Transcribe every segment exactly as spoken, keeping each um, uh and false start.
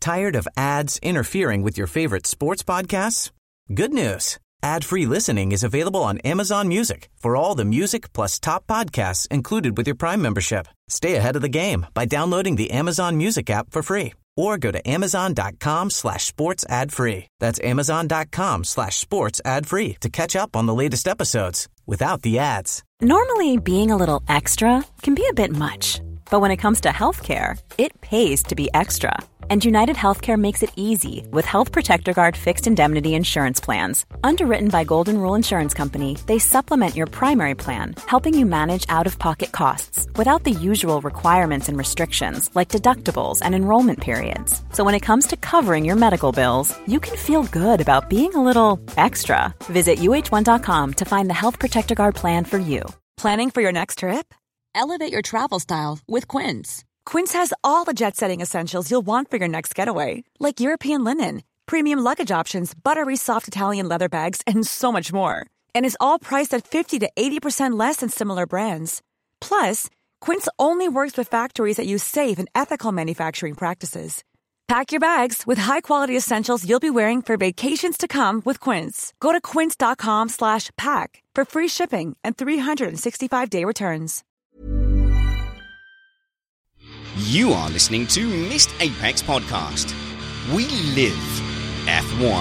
Tired of ads interfering with your favorite sports podcasts? Good news. Ad-free listening is available on Amazon Music for all the music plus top podcasts included with your Prime membership. Stay ahead of the game by downloading the Amazon Music app for free or go to amazon.com slash sports ad free. That's amazon.com slash sports ad free to catch up on the latest episodes without the ads. Normally, being a little extra can be a bit much, but when it comes to healthcare, it pays to be extra. And United Healthcare makes it easy with Health Protector Guard fixed indemnity insurance plans. Underwritten by Golden Rule Insurance Company, they supplement your primary plan, helping you manage out-of-pocket costs without the usual requirements and restrictions like deductibles and enrollment periods. So when it comes to covering your medical bills, you can feel good about being a little extra. Visit U H one dot com to find the Health Protector Guard plan for you. Planning for your next trip? Elevate your travel style with Quince. Quince has all the jet-setting essentials you'll want for your next getaway, like European linen, premium luggage options, buttery soft Italian leather bags, and so much more. And is all priced at fifty to eighty percent less than similar brands. Plus, Quince only works with factories that use safe and ethical manufacturing practices. Pack your bags with high-quality essentials you'll be wearing for vacations to come with Quince. Go to quince.com slash pack for free shipping and three sixty-five day returns. You are listening to Missed Apex Podcast. We live F one.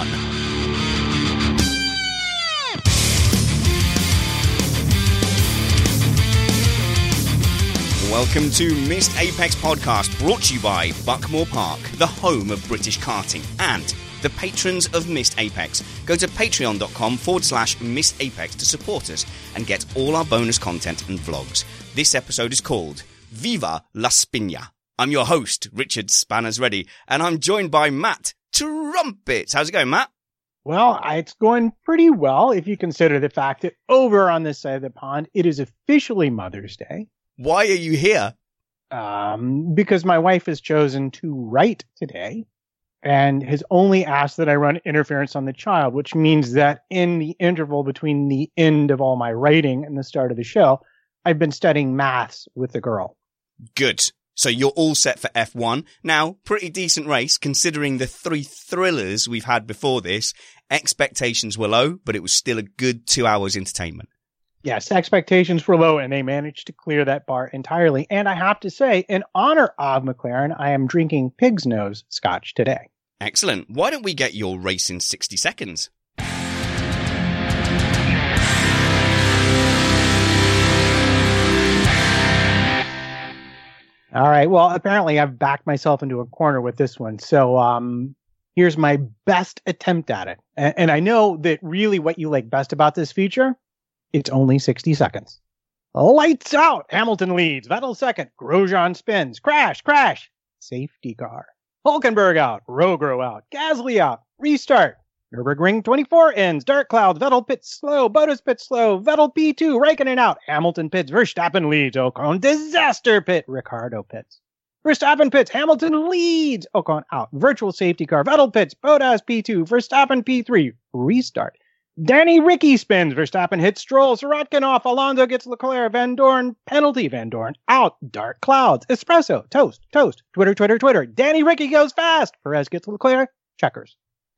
Welcome to Missed Apex Podcast, brought to you by Buckmore Park, the home of British karting, and the patrons of Missed Apex. Go to patreon.com forward slash Missed Apex to support us and get all our bonus content and vlogs. This episode is called Viva La Spina. I'm your host, Richard Spanners Ready, and I'm joined by Matt Trumpets. How's it going, Matt? Well, it's going pretty well if you consider the fact that over on this side of the pond, it is officially Mother's Day. Why are you here? Um, because my wife has chosen to write today and has only asked that I run interference on the child, which means that in the interval between the end of all my writing and the start of the show, I've been studying maths with the girl. Good. So you're all set for F one. Now, pretty decent race considering the three thrillers we've had before this. Expectations were low, but it was still a good two hours entertainment. Yes, expectations were low, and they managed to clear that bar entirely. And I have to say, in honor of McLaren, I am drinking Pig's Nose scotch today. Excellent. Why don't we get your race in sixty seconds? All right. Well, apparently I've backed myself into a corner with this one. So um, here's my best attempt at it. And, and I know that really what you like best about this feature, it's only sixty seconds. Lights out. Hamilton leads. Vettel second. Grosjean spins. Crash, crash. Safety car. Hulkenberg out. Rogro out. Gasly out. Restart. Nürburgring twenty-four ends. Dark clouds. Vettel pits slow. Bottas pits slow. Vettel P two. Raikkonen out. Hamilton pits. Verstappen leads. Ocon disaster pit. Ricciardo pits. Verstappen pits. Hamilton leads. Ocon out. Virtual safety car. Vettel pits. Bottas P two. Verstappen P three. Restart. Danny Ricky spins. Verstappen hits Stroll. Sirotkin off. Alonso gets Leclerc. Van Dorn penalty. Van Dorn out. Dark clouds. Espresso. Toast. Toast. Twitter, Twitter, Twitter. Danny Ricky goes fast. Perez gets Leclerc. Checkers.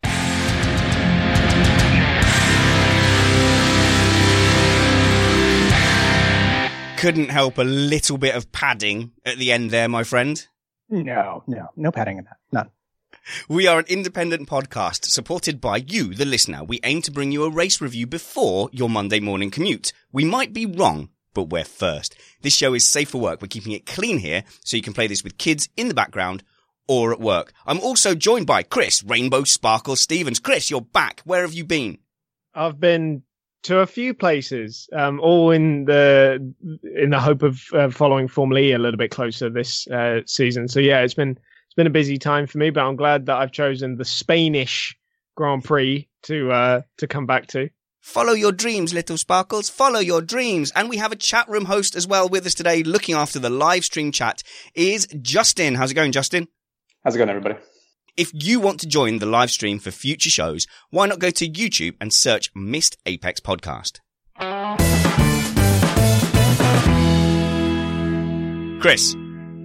Couldn't help a little bit of padding at the end there, my friend. No, no, no padding in that. None. We are an independent podcast supported by you, the listener. We aim to bring you a race review before your Monday morning commute. We might be wrong, but we're first. This show is safe for work. We're keeping it clean here, so you can play this with kids in the background or at work. I'm also joined by Chris Rainbow Sparkle Stevens. Chris, you're back. Where have you been? I've been to a few places, um, all in the in the hope of uh, following Formula E a little bit closer this uh, season. So yeah, it's been it's been a busy time for me, but I'm glad that I've chosen the Spanish Grand Prix to uh, to come back to. Follow your dreams, little sparkles. Follow your dreams. And we have a chat room host as well with us today, looking after the live stream chat, is Justin. How's it going, Justin? How's it going, everybody? If you want to join the live stream for future shows, why not go to YouTube and search Missed Apex Podcast. Chris,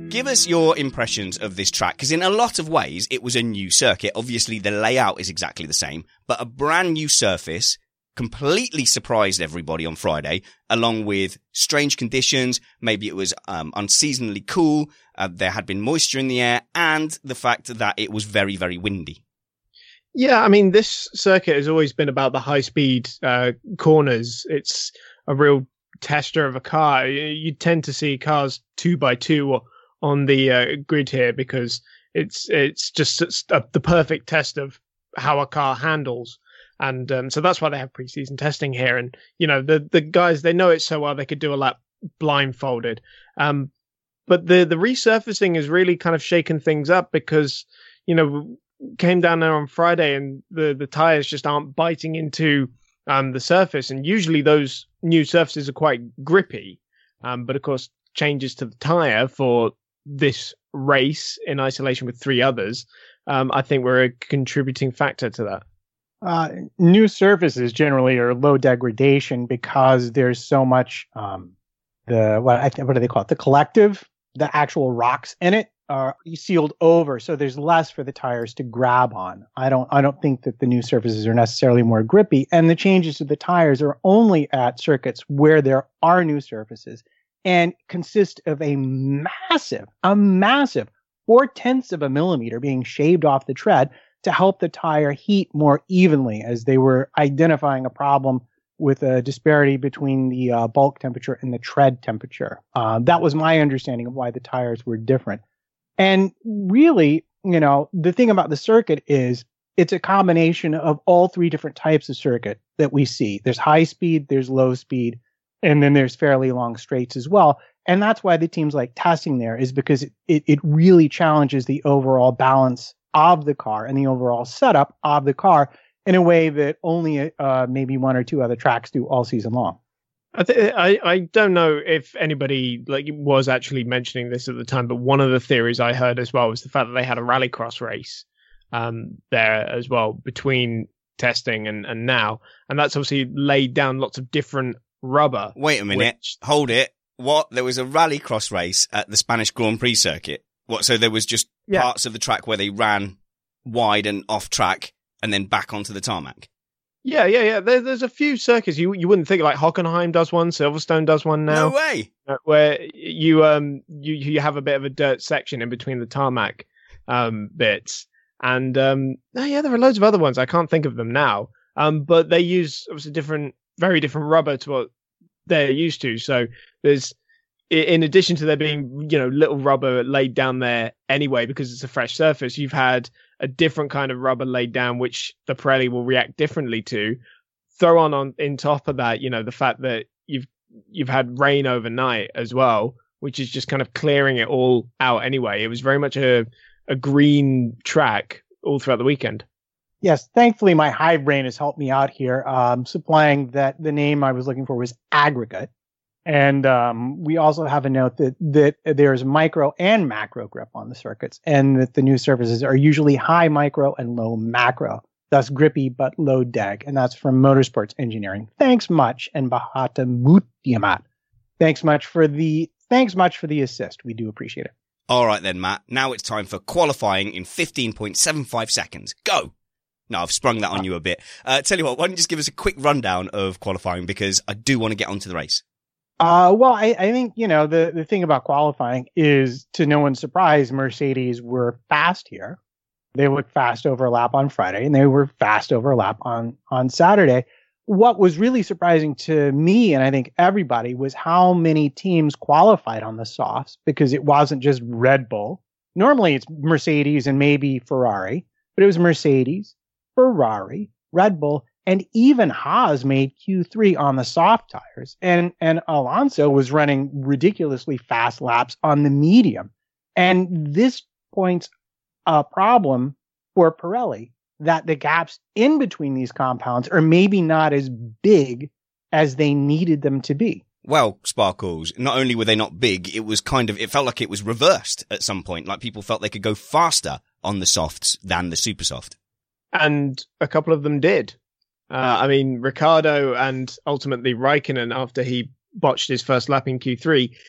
Give us your impressions of this track, because in a lot of ways it was a new circuit. Obviously the layout is exactly the same, but a brand new surface completely surprised everybody on Friday, along with strange conditions. Maybe it was um, unseasonably cool, uh, there had been moisture in the air, and the fact that it was very, very windy. Yeah, I mean, this circuit has always been about the high-speed uh, corners. It's a real tester of a car. You tend to see cars two by two on the uh, grid here because it's it's just it's a, the perfect test of how a car handles. And um, so that's why they have preseason testing here. And, you know, the the guys, they know it so well they could do a lap blindfolded. Um, but the, the resurfacing has really kind of shaken things up because, you know, came down there on Friday and the, the tires just aren't biting into um, the surface. And usually those new surfaces are quite grippy. Um, but, of course, changes to the tire for this race in isolation with three others, um, I think were a contributing factor to that. Uh, new surfaces generally are low degradation because there's so much um, the what I th- what do they call it? The collective, the actual rocks in it are sealed over, so there's less for the tires to grab on. I don't I don't think that the new surfaces are necessarily more grippy, and the changes to the tires are only at circuits where there are new surfaces and consist of a massive, a massive four tenths of a millimeter being shaved off the tread to help the tire heat more evenly, as they were identifying a problem with a disparity between the uh, bulk temperature and the tread temperature. Uh, that was my understanding of why the tires were different. And really, you know, the thing about the circuit is it's a combination of all three different types of circuit that we see. There's high speed, there's low speed, and then there's fairly long straights as well. And that's why the teams like testing there, is because it, it, it really challenges the overall balance of the car and the overall setup of the car in a way that only uh, maybe one or two other tracks do all season long. I, th- I I don't know if anybody like was actually mentioning this at the time, but one of the theories I heard as well was the fact that they had a rallycross race um, there as well between testing and, and now, and that's obviously laid down lots of different rubber. Wait a minute, which... hold it. What? There was a rallycross race at the Spanish Grand Prix circuit? What? So there was just yeah. parts of the track where they ran wide and off track and then back onto the tarmac? Yeah, yeah, yeah. There, there's a few circuits you you wouldn't think, like Hockenheim does one, Silverstone does one now. No way. Where you um you you have a bit of a dirt section in between the tarmac um bits, and um oh yeah, there are loads of other ones. I can't think of them now. Um, but they use obviously different, very different rubber to what they're used to. So there's, in addition to there being, you know, little rubber laid down there anyway because it's a fresh surface, you've had a different kind of rubber laid down which the Pirelli will react differently to. Throw on on in top of that, you know, the fact that you've you've had rain overnight as well, which is just kind of clearing it all out anyway. It was very much a a green track all throughout the weekend. Yes, thankfully my hive brain has helped me out here, um, supplying that the name I was looking for was aggregate. And um, we also have a note that, that there's micro and macro grip on the circuits, and that the new surfaces are usually high micro and low macro, thus grippy but low deg. And that's from Motorsports Engineering. Thanks much, and Bahata Mutiamat. Thanks much for the thanks much for the assist. We do appreciate it. All right then, Matt. Now it's time for qualifying in fifteen point seven five seconds. Go. No, I've sprung that on you a bit. Uh, tell you what, why don't you just give us a quick rundown of qualifying, because I do want to get onto the race. Uh, well, I, I think, you know, the, the thing about qualifying is, to no one's surprise, Mercedes were fast here. They looked fast over a lap on Friday, and they were fast over a lap on, on Saturday. What was really surprising to me, and I think everybody, was how many teams qualified on the softs, because it wasn't just Red Bull. Normally it's Mercedes and maybe Ferrari, but it was Mercedes, Ferrari, Red Bull, and even Haas made Q three on the soft tires. And, and Alonso was running ridiculously fast laps on the medium. And this points a problem for Pirelli, that the gaps in between these compounds are maybe not as big as they needed them to be. Well, Sparkles, not only were they not big, it was kind of, it felt like it was reversed at some point. Like people felt they could go faster on the softs than the super soft. And a couple of them did. Uh, I mean, Ricciardo and ultimately Raikkonen, after he botched his first lap in Q three,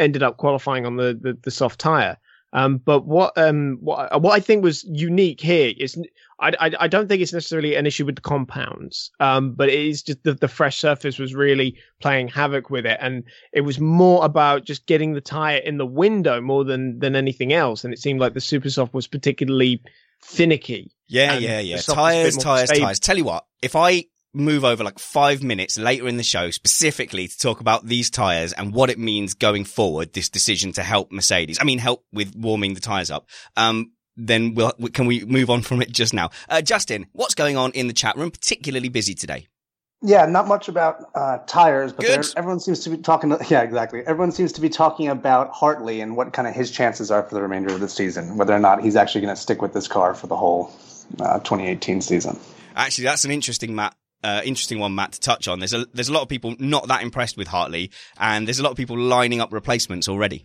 ended up qualifying on the the, the soft tire. Um, but what um what what I think was unique here is I, I I don't think it's necessarily an issue with the compounds, um, but it is just that the fresh surface was really playing havoc with it, and it was more about just getting the tire in the window more than than anything else. And it seemed like the Supersoft was particularly finicky. Yeah, yeah, yeah. Tires, tires, stable. tires. Tell you what, if I move over like five minutes later in the show specifically to talk about these tires and what it means going forward, this decision to help Mercedes, I mean, help with warming the tires up, um, then we'll, can we move on from it just now? Uh, Justin, what's going on in the chat room? Particularly busy today. Yeah, not much about uh, tires, but everyone seems to be talking. To, yeah, exactly. Everyone seems to be talking about Hartley and what kind of his chances are for the remainder of the season, whether or not he's actually going to stick with this car for the whole uh, twenty eighteen season. Actually, that's an interesting, Matt. Uh, interesting one, Matt, to touch on. There's a there's a lot of people not that impressed with Hartley, and there's a lot of people lining up replacements already.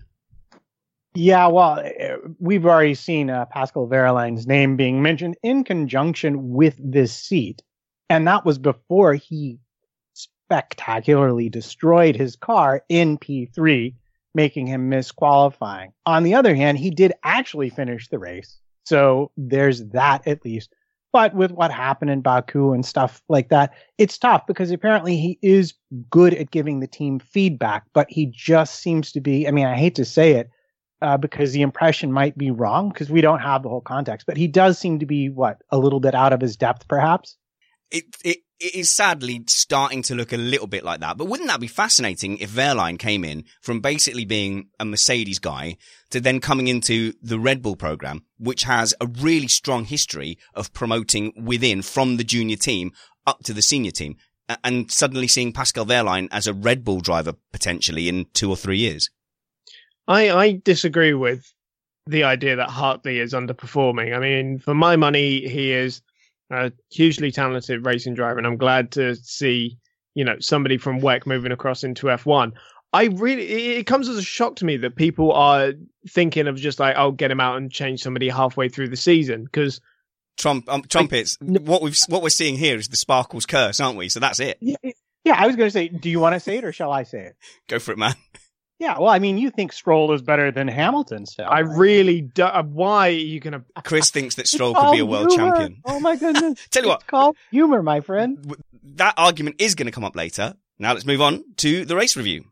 Yeah, well, we've already seen uh, Pascal Wehrlein's name being mentioned in conjunction with this seat, and that was before he spectacularly destroyed his car in P three, making him miss qualifying. On the other hand, he did actually finish the race, so there's that at least. But with what happened in Baku and stuff like that, it's tough because apparently he is good at giving the team feedback, but he just seems to be, I mean, I hate to say it uh, because the impression might be wrong because we don't have the whole context, but he does seem to be, what, a little bit out of his depth, perhaps? It, it, it is sadly starting to look a little bit like that. But wouldn't that be fascinating if Wehrlein came in from basically being a Mercedes guy to then coming into the Red Bull program, which has a really strong history of promoting within from the junior team up to the senior team, and suddenly seeing Pascal Wehrlein as a Red Bull driver potentially in two or three years? I, I disagree with the idea that Hartley is underperforming. I mean, for my money, he is a hugely talented racing driver, and I'm glad to see, you know, somebody from W E C moving across into F one. I really, it comes as a shock to me that people are thinking of just like, oh, get him out and change somebody halfway through the season, because Trump, um, trumpets. I, what we've, what we're seeing here is the Sparkles curse, aren't we? So that's it. Yeah, yeah. I was going to say, do you want to say it or shall I say it? Go for it, man. Yeah, well, I mean, you think Stroll is better than Hamilton, so I right? really do. Why are you going to? Chris thinks that Stroll could be a world humor. champion. Oh my goodness! Tell you it's what, called humor, my friend. That argument is going to come up later. Now let's move on to the race review.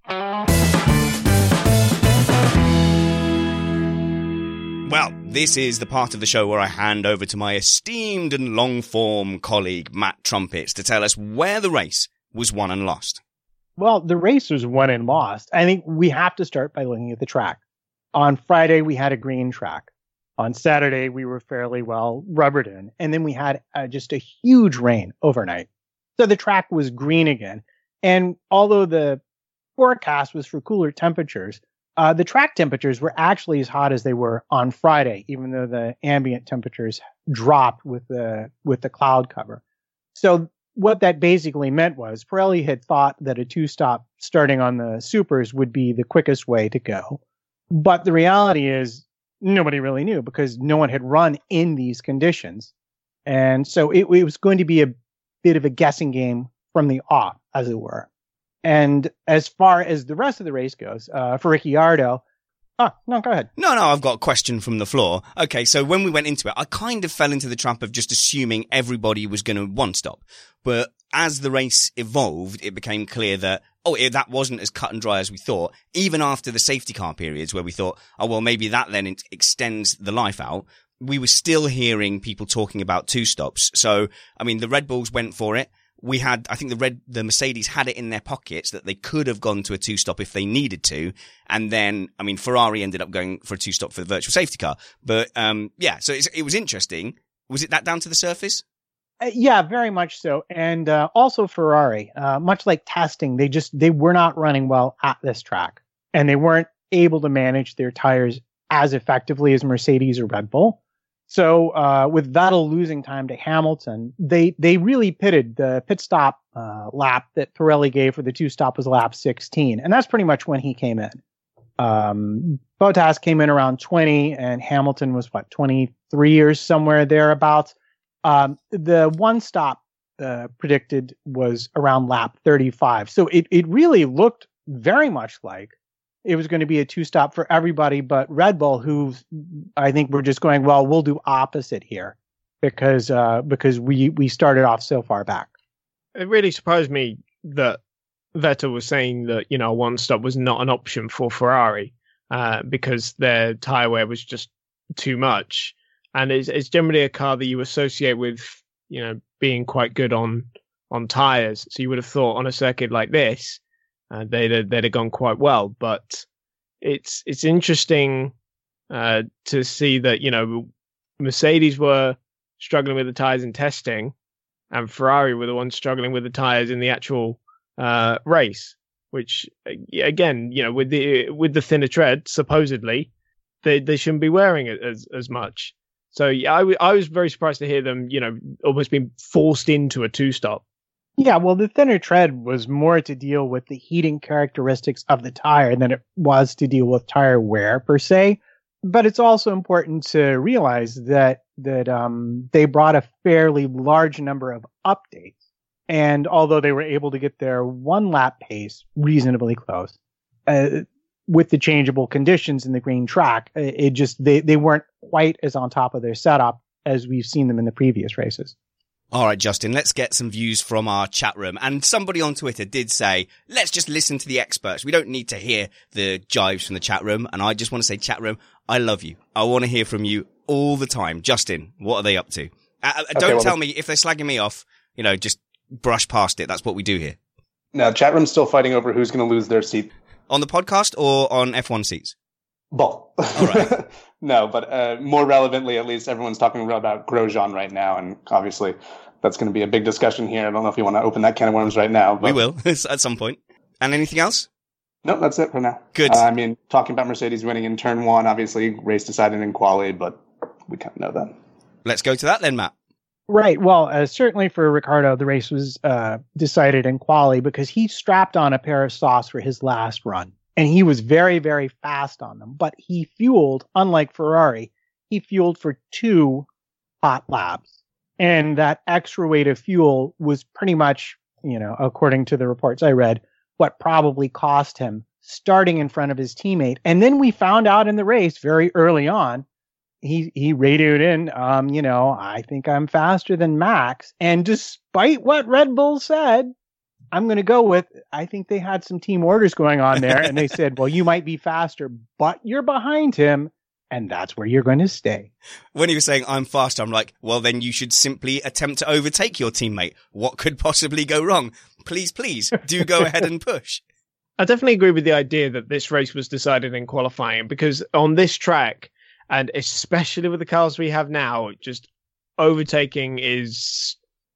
Well, this is the part of the show where I hand over to my esteemed and long-form colleague Matt Trumpets to tell us where the race was won and lost. Well, the race was won and lost. I think we have to start by looking at the track. On Friday, we had a green track. On Saturday, we were fairly well rubbered in. And then we had uh, just a huge rain overnight. So the track was green again. And although the forecast was for cooler temperatures, uh, the track temperatures were actually as hot as they were on Friday, even though the ambient temperatures dropped with the with the cloud cover. So what that basically meant was Pirelli had thought that a two-stop starting on the supers would be the quickest way to go. But the reality is nobody really knew because no one had run in these conditions. And so it, it was going to be a bit of a guessing game from the off, as it were. And as far as the rest of the race goes, uh, for Ricciardo, Ah, no, go ahead. No, no, I've got a question from the floor. Okay, so when we went into it, I kind of fell into the trap of just assuming everybody was going to one stop. But as the race evolved, it became clear that, oh, it, that wasn't as cut and dry as we thought. Even after the safety car periods where we thought, oh, well, maybe that then it extends the life out. We were still hearing people talking about two stops. So, I mean, the Red Bulls went for it. We had, I think the Red, the Mercedes had it in their pockets that they could have gone to a two-stop if they needed to. And then, I mean, Ferrari ended up going for a two-stop for the virtual safety car. But, um, yeah, so it's, it was interesting. Was it that down to the surface? Uh, yeah, very much so. And, uh, also Ferrari, uh, much like testing, they just, they were not running well at this track. And they weren't able to manage their tires as effectively as Mercedes or Red Bull. So, uh, with Vettel losing time to Hamilton, they, they really pitted. The pit stop, uh, lap that Pirelli gave for the two stop was lap sixteen. And that's pretty much when he came in. Um, Bottas came in around twenty and Hamilton was what, twenty-three or somewhere thereabouts. Um, the one stop, uh, predicted was around lap thirty-five. So it, it really looked very much like it was going to be a two-stop for everybody but Red Bull, who I think were just going, well, we'll do opposite here because uh, because we, we started off so far back. It really surprised me that Vettel was saying that, you know, one stop was not an option for Ferrari uh, because their tyre wear was just too much. And it's, it's generally a car that you associate with, you know, being quite good on on tyres. So you would have thought on a circuit like this, uh, they'd have, they'd have gone quite well. But it's it's interesting uh, to see that, you know, Mercedes were struggling with the tyres in testing, and Ferrari were the ones struggling with the tyres in the actual uh, race. Which again, you know, with the with the thinner tread, supposedly they they shouldn't be wearing it as as much. So yeah, I, w- I was very surprised to hear them, you know, almost being forced into a two-stop. Yeah, well, the thinner tread was more to deal with the heating characteristics of the tire than it was to deal with tire wear per se. But it's also important to realize that that um, they brought a fairly large number of updates. And although they were able to get their one-lap pace reasonably close, uh, with the changeable conditions in the green track, it just they, they weren't quite as on top of their setup as we've seen them in the previous races. All right, Justin, let's get some views from our chat room. And somebody on Twitter did say, let's just listen to the experts. We don't need to hear the jibes from the chat room. And I just want to say, chat room, I love you. I want to hear from you all the time. Justin, what are they up to? Uh, okay, don't well, tell me if they're slagging me off, you know, just brush past it. That's what we do here. No, chat room's still fighting over who's going to lose their seat. On the podcast or on F one seats? Both. All right. No, but uh, more relevantly, at least, everyone's talking about Grosjean right now, and obviously that's going to be a big discussion here. I don't know if you want to open that can of worms right now. But... We will, at some point. And anything else? No, that's it for now. Good. Uh, I mean, talking about Mercedes winning in turn one, obviously, race decided in quali, but we kind of know that. Let's go to that then, Matt. Right. Well, uh, certainly for Ricciardo, the race was uh, decided in quali because he strapped on a pair of softs for his last run. And he was very, very fast on them. But he fueled, unlike Ferrari, he fueled for two hot laps. And that extra weight of fuel was pretty much, you know, according to the reports I read, what probably cost him starting in front of his teammate. And then we found out in the race very early on, he he radioed in, um, you know, I think I'm faster than Max. And despite what Red Bull said, I'm going to go with, I think they had some team orders going on there. And they said, well, you might be faster, but you're behind him. And that's where you're going to stay. When he was saying, I'm faster, I'm like, well, then you should simply attempt to overtake your teammate. What could possibly go wrong? Please, please, do go ahead and push. I definitely agree with the idea that this race was decided in qualifying, because on this track, and especially with the cars we have now, just overtaking is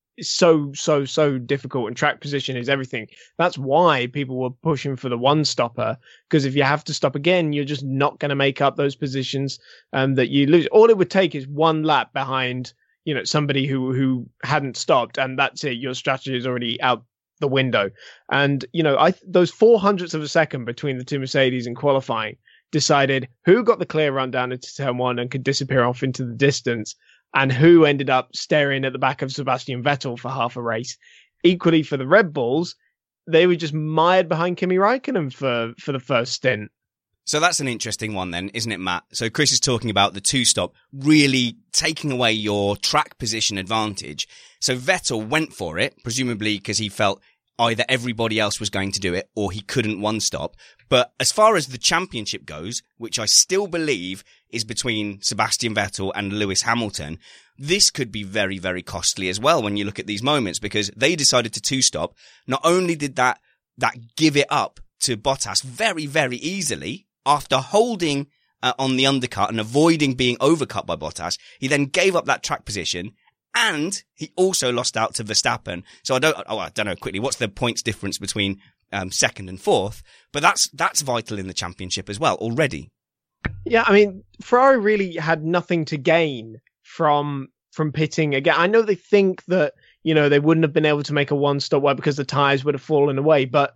so, so, so difficult, and track position is everything. That's why people were pushing for the one stopper, because if you have to stop again, you're just not going to make up those positions um, that you lose. All it would take is one lap behind, you know, somebody who, who hadn't stopped, and that's it. Your strategy is already out the window. And, you know, I those four hundredths of a second between the two Mercedes in qualifying decided who got the clear run down into turn one and could disappear off into the distance, and who ended up staring at the back of Sebastian Vettel for half a race. Equally for the Red Bulls, they were just mired behind Kimi Räikkönen for, for the first stint. So that's an interesting one then, isn't it, Matt? So Chris is talking about the two-stop really taking away your track position advantage. So Vettel went for it, presumably because he felt either everybody else was going to do it or he couldn't one-stop. But as far as the championship goes, which I still believe is between Sebastian Vettel and Lewis Hamilton, this could be very, very costly as well when you look at these moments, because they decided to two-stop. Not only did that that give it up to Bottas very, very easily after holding uh, on the undercut and avoiding being overcut by Bottas, he then gave up that track position. And he also lost out to Verstappen. So I don't, oh, I don't know quickly, what's the points difference between um, second and fourth? But that's, that's vital in the championship as well already. Yeah. I mean, Ferrari really had nothing to gain from, from pitting again. I know they think that, you know, they wouldn't have been able to make a one stop well because the tires would have fallen away. But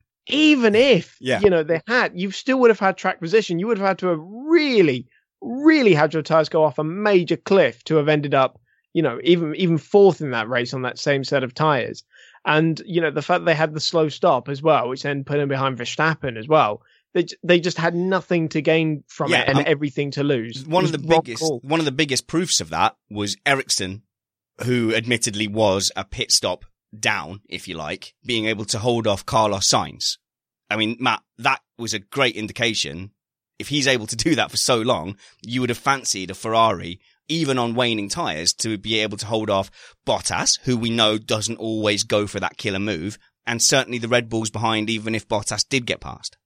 even if, yeah. you know, they had, you still would have had track position. You would have had to have really, really had your tires go off a major cliff to have ended up, you know, even even fourth in that race on that same set of tyres. And, you know, the fact they had the slow stop as well, which then put him behind Verstappen as well, they they just had nothing to gain from yeah, it and um, everything to lose. One of the biggest call. one of the biggest proofs of that was Ericsson, who admittedly was a pit stop down, if you like, being able to hold off Carlos Sainz. I mean, Matt, that was a great indication. If he's able to do that for so long, you would have fancied a Ferrari, even on waning tyres, to be able to hold off Bottas, who we know doesn't always go for that killer move, and certainly the Red Bulls behind, even if Bottas did get past.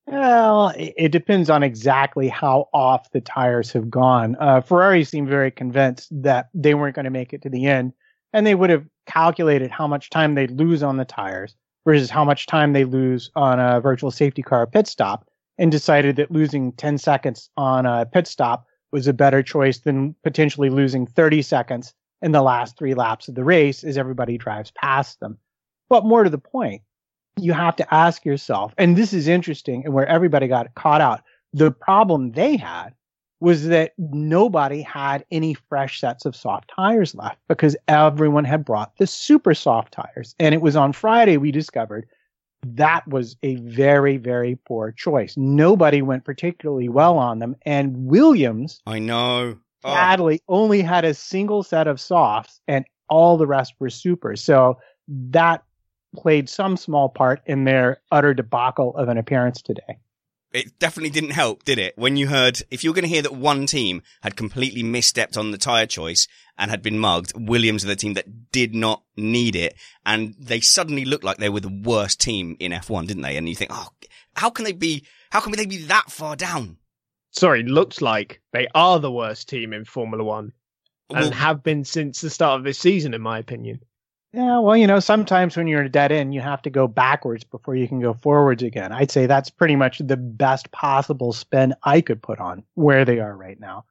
Well, it depends on exactly how off the tires have gone. Uh, Ferrari seemed very convinced that they weren't going to make it to the end, and they would have calculated how much time they'd lose on the tires versus how much time they lose on a virtual safety car pit stop, and decided that losing ten seconds on a pit stop was a better choice than potentially losing thirty seconds in the last three laps of the race as everybody drives past them. But more to the point, you have to ask yourself, and this is interesting and where everybody got caught out, the problem they had was that nobody had any fresh sets of soft tires left because everyone had brought the super soft tires. And it was on Friday we discovered that was a very, very poor choice. Nobody went particularly well on them. And Williams, I know, oh. sadly, only had a single set of softs and all the rest were supers. So that played some small part in their utter debacle of an appearance today. It definitely didn't help, did it? When you heard, if you were going to hear that one team had completely misstepped on the tyre choice and had been mugged, Williams are the team that did not need it. And they suddenly looked like they were the worst team in F one, didn't they? And you think, oh, how can they be, how can they be that far down? Sorry, looks like they are the worst team in Formula One and Well, have been since the start of this season, in my opinion. Yeah, well, you know, sometimes when you're in a dead end, you have to go backwards before you can go forwards again. I'd say that's pretty much the best possible spin I could put on where they are right now.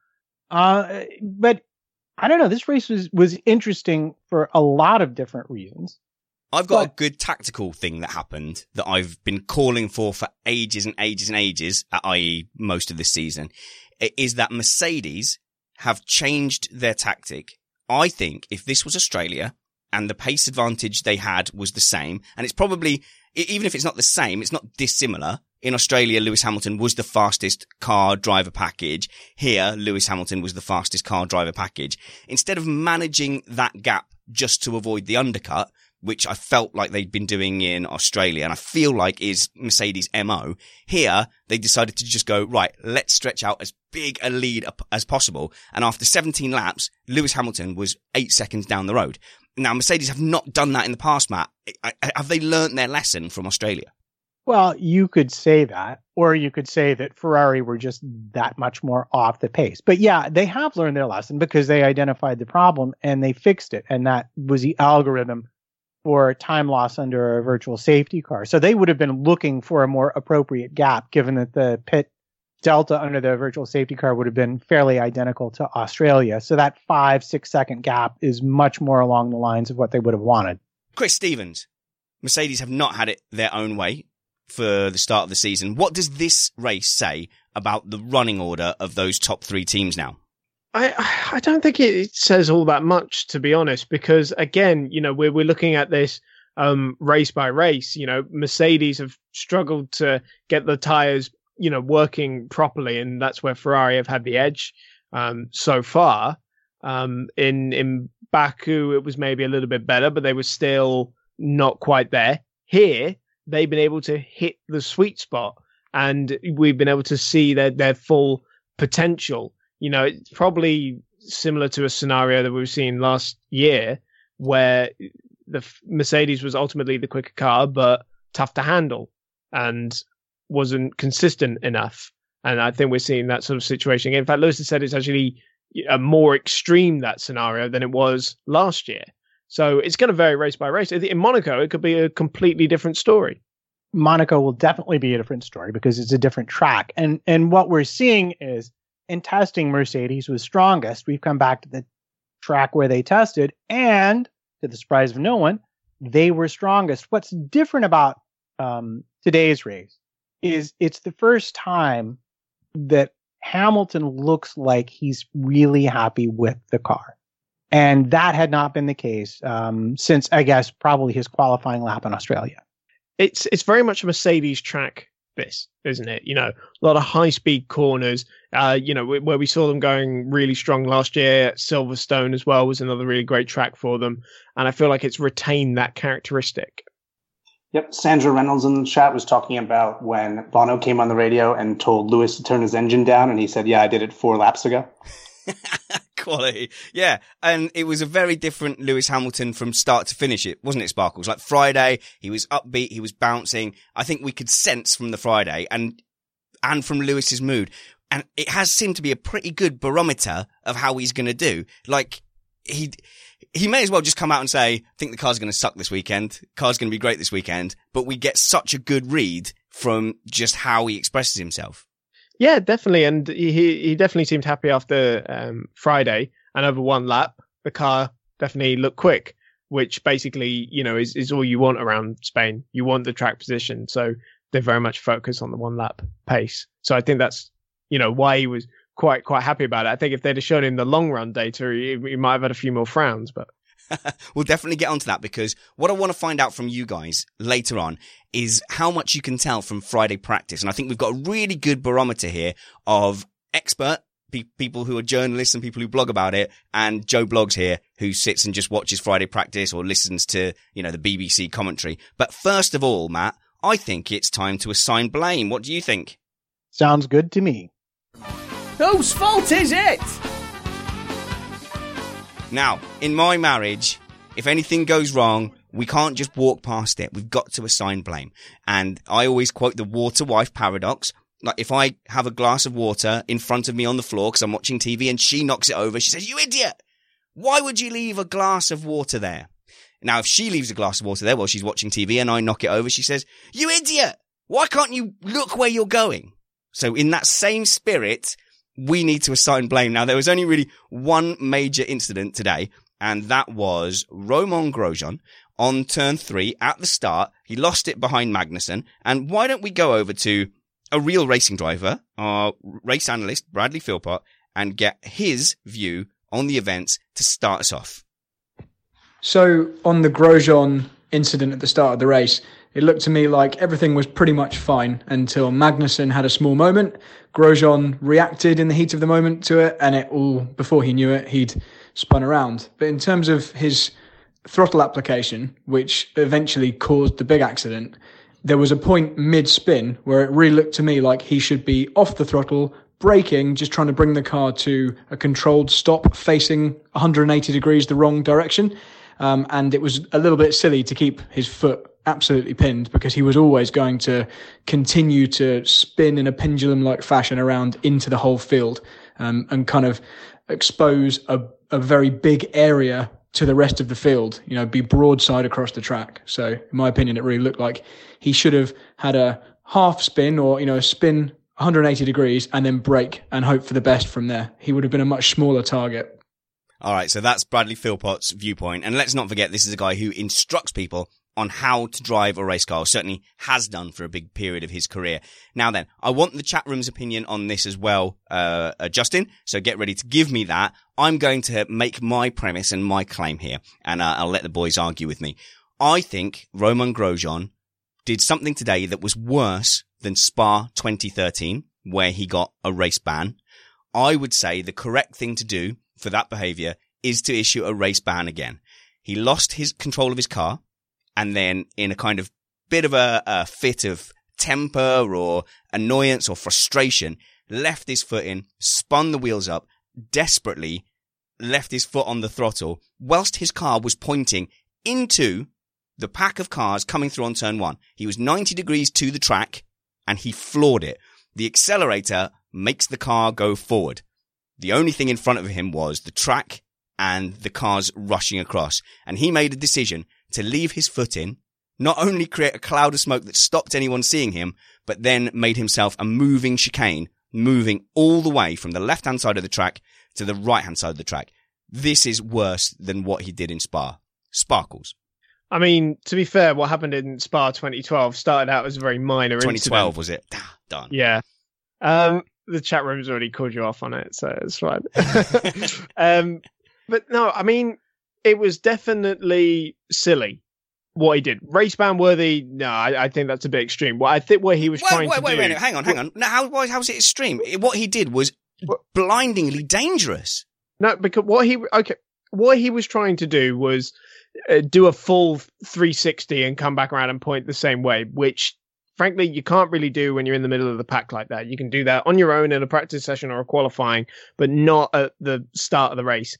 Uh, but I don't know. This race was, was interesting for a lot of different reasons. I've got But- a good tactical thing that happened that I've been calling for for ages and ages and ages, that is most of this season. It is that Mercedes have changed their tactic. I think if this was Australia, and the pace advantage they had was the same. And it's probably, even if it's not the same, it's not dissimilar. In Australia, Lewis Hamilton was the fastest car driver package. Here, Lewis Hamilton was the fastest car driver package. Instead of managing that gap just to avoid the undercut, which I felt like they'd been doing in Australia, and I feel like is Mercedes' M O, here they decided to just go, right, let's stretch out as big a lead as possible. And after seventeen laps, Lewis Hamilton was eight seconds down the road. Now, Mercedes have not done that in the past, Matt. Have they learnt their lesson from Australia? Well, you could say that, or you could say that Ferrari were just that much more off the pace. But yeah, they have learned their lesson because they identified the problem and they fixed it. And that was the algorithm for time loss under a virtual safety car. So they would have been looking for a more appropriate gap, given that the pit delta under the virtual safety car would have been fairly identical to Australia. So that five, six second gap is much more along the lines of what they would have wanted. Chris Stevens, Mercedes have not had it their own way for the start of the season. What does this race say about the running order of those top three teams now? I I don't think it says all that much, to be honest, because again, you know, we're we're looking at this um, race by race. You know, Mercedes have struggled to get the tires, you know, working properly, and that's where Ferrari have had the edge um, so far. Um, in in Baku, it was maybe a little bit better, but they were still not quite there. Here, they've been able to hit the sweet spot, and we've been able to see their their full potential. You know, it's probably similar to a scenario that we were seeing last year, where the Mercedes was ultimately the quicker car, but tough to handle and wasn't consistent enough. And I think we're seeing that sort of situation. In fact, Lewis has said it's actually a more extreme, that scenario, than it was last year. So it's going to vary race by race. In Monaco, it could be a completely different story. Monaco will definitely be a different story because it's a different track. And and what we're seeing is, in testing, Mercedes was strongest. We've come back to the track where they tested, and to the surprise of no one, they were strongest. What's different about um, today's race is it's the first time that Hamilton looks like he's really happy with the car. And that had not been the case um, since, I guess, probably his qualifying lap in Australia. It's it's very much a Mercedes track this, isn't it? You know, a lot of high speed corners, uh, you know, where we saw them going really strong last year. Silverstone as well was another really great track for them. And I feel like it's retained that characteristic. Yep. Sandra Reynolds in the chat was talking about when Bono came on the radio and told Lewis to turn his engine down. And he said, yeah, I did it four laps ago. Quality. Yeah. And it was a very different Lewis Hamilton from start to finish, it wasn't it, Sparkles? Like Friday, he was upbeat, he was bouncing. I think we could sense from the Friday and, and from Lewis's mood. And it has seemed to be a pretty good barometer of how he's going to do. Like he, he may as well just come out and say, I think the car's going to suck this weekend. Car's going to be great this weekend. But we get such a good read from just how he expresses himself. Yeah, definitely. And he he definitely seemed happy after um, Friday. And over one lap, the car definitely looked quick, which basically, you know, is, is all you want around Spain. You want the track position. So they very much focus on the one lap pace. So I think that's, you know, why he was quite, quite happy about it. I think if they'd have shown him the long run data, he, he might have had a few more frowns, but. We'll definitely get onto that, because what I want to find out from you guys later on is how much you can tell from Friday practice. And I think we've got a really good barometer here of expert pe- people who are journalists and people who blog about it, and Joe Blogs here, who sits and just watches Friday practice or listens to, you know, the B B C commentary. But first of all, Matt, I think it's time to assign blame. What do you think? Sounds good to me. Whose fault is it? Now, in my marriage, if anything goes wrong, we can't just walk past it. We've got to assign blame. And I always quote the water wife paradox. Like, if I have a glass of water in front of me on the floor because I'm watching T V and she knocks it over, she says, "You idiot! Why would you leave a glass of water there?" Now, if she leaves a glass of water there while she's watching T V and I knock it over, she says, "You idiot! Why can't you look where you're going?" So in that same spirit, we need to assign blame. Now, there was only really one major incident today, and that was Romain Grosjean on turn three at the start. He lost it behind Magnussen. And why don't we go over to a real racing driver, our race analyst, Bradley Philpott, and get his view on the events to start us off. So on the Grosjean incident at the start of the race, it looked to me like everything was pretty much fine until Magnussen had a small moment. Grosjean reacted in the heat of the moment to it, and it all, before he knew it, he'd spun around. But in terms of his throttle application, which eventually caused the big accident, there was a point mid-spin where it really looked to me like he should be off the throttle, braking, just trying to bring the car to a controlled stop, facing one hundred eighty degrees the wrong direction. Um, and it was a little bit silly to keep his foot absolutely pinned, because he was always going to continue to spin in a pendulum-like fashion around into the whole field, um, and kind of expose a, a very big area to the rest of the field, you know, be broadside across the track. So in my opinion, it really looked like he should have had a half spin, or, you know, a spin one hundred eighty degrees and then brake and hope for the best from there. He would have been a much smaller target. All right, so that's Bradley Philpott's viewpoint. And let's not forget, this is a guy who instructs people on how to drive a race car, or certainly has done for a big period of his career. Now then, I want the chat room's opinion on this as well, uh, uh, Justin, so get ready to give me that. I'm going to make my premise and my claim here, and uh, I'll let the boys argue with me. I think Romain Grosjean did something today that was worse than Spa twenty thirteen, where he got a race ban. I would say the correct thing to do for that behavior is to issue a race ban again. He lost his control of his car, and then in a kind of bit of a, a fit of temper or annoyance or frustration, left his foot in, spun the wheels up, desperately left his foot on the throttle, whilst his car was pointing into the pack of cars coming through on turn one. He was ninety degrees to the track, and he floored it. The accelerator makes the car go forward. The only thing in front of him was the track and the cars rushing across. And he made a decision to leave his foot in, not only create a cloud of smoke that stopped anyone seeing him, but then made himself a moving chicane, moving all the way from the left-hand side of the track to the right-hand side of the track. This is worse than what he did in Spa. Sparkles. I mean, to be fair, what happened in Spa twenty twelve started out as a very minor twenty twelve, incident. was it? Ah, done. Yeah. Um, the chat room's already called you off on it, so it's fine. um, but no, I mean, it was definitely silly what he did. Race ban worthy? No, I, I think that's a bit extreme. What I think what he was wait, trying wait, to wait, do. Wait, wait, hang on, hang on. Now, how why, how's it extreme? What he did was blindingly dangerous. No, because what he okay, what he was trying to do was uh, do a full three sixty and come back around and point the same way, which frankly you can't really do when you're in the middle of the pack like that. You can do that on your own in a practice session or a qualifying, but not at the start of the race.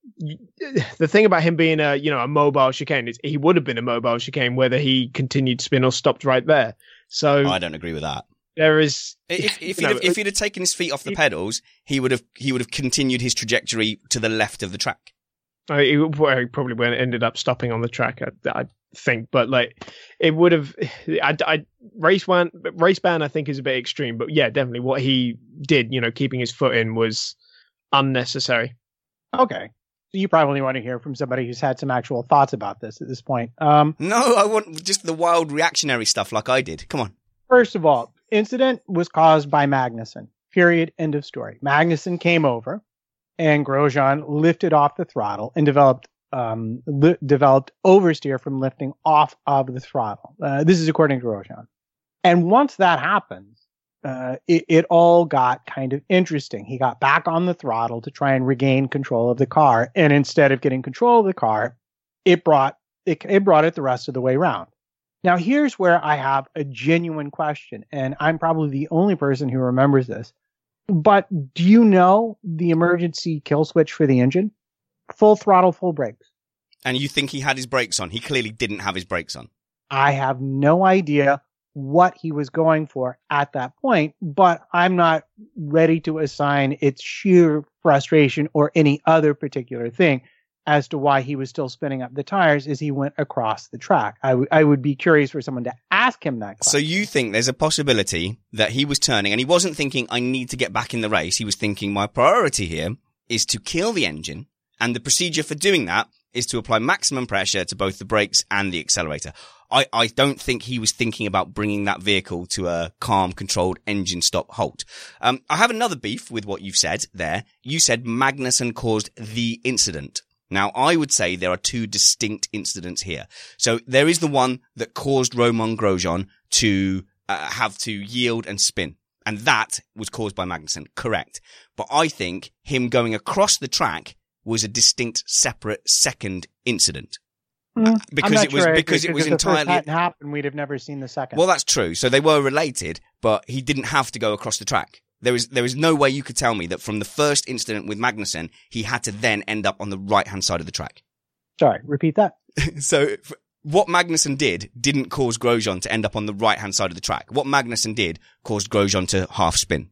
The thing about him being a you know a mobile chicane is he would have been a mobile chicane whether he continued to spin or stopped right there. So I don't agree with that. There is if if he'd, know, have, if he'd have taken his feet off the pedals, he would have he would have continued his trajectory to the left of the track. I, he, well, he probably would have ended up stopping on the track, I, I think, but like it would have. I, I race ban race ban I think is a bit extreme, but yeah, definitely what he did, you know, keeping his foot in was unnecessary. Okay. You probably want to hear from somebody who's had some actual thoughts about this at this point. Um, no, I want just the wild reactionary stuff like I did. Come on. First of all, incident was caused by Magnussen. Period. End of story. Magnussen came over, and Grosjean lifted off the throttle and developed um, li- developed oversteer from lifting off of the throttle. Uh, this is according to Grosjean. And once that happens, uh, it, it all got kind of interesting. He got back on the throttle to try and regain control of the car, and instead of getting control of the car, it brought it, it brought it the rest of the way around. Now, here's where I have a genuine question, and I'm probably the only person who remembers this. But do you know the emergency kill switch for the engine? Full throttle, full brakes. And you think he had his brakes on? He clearly didn't have his brakes on. I have no idea what he was going for at that point, but I'm not ready to assign its sheer frustration or any other particular thing as to why he was still spinning up the tires as he went across the track. I, w- I would be curious for someone to ask him that question. So you think there's a possibility that he was turning, and he wasn't thinking, I need to get back in the race. He was thinking, my priority here is to kill the engine, and the procedure for doing that is to apply maximum pressure to both the brakes and the accelerator. I, I don't think he was thinking about bringing that vehicle to a calm, controlled engine stop halt. Um, I have another beef with what you've said there. You said Magnussen caused the incident. Now, I would say there are two distinct incidents here. So there is the one that caused Romain Grosjean to uh, have to yield and spin. And that was caused by Magnussen. Correct. But I think him going across the track was a distinct, separate second incident. Mm, because it was sure because it was if entirely. If the first hadn't happened, we'd have never seen the second. Well, that's true. So they were related, but he didn't have to go across the track. There is there is no way you could tell me that from the first incident with Magnussen, he had to then end up on the right-hand side of the track. Sorry, repeat that. So what Magnussen did didn't cause Grosjean to end up on the right-hand side of the track. What Magnussen did caused Grosjean to half spin.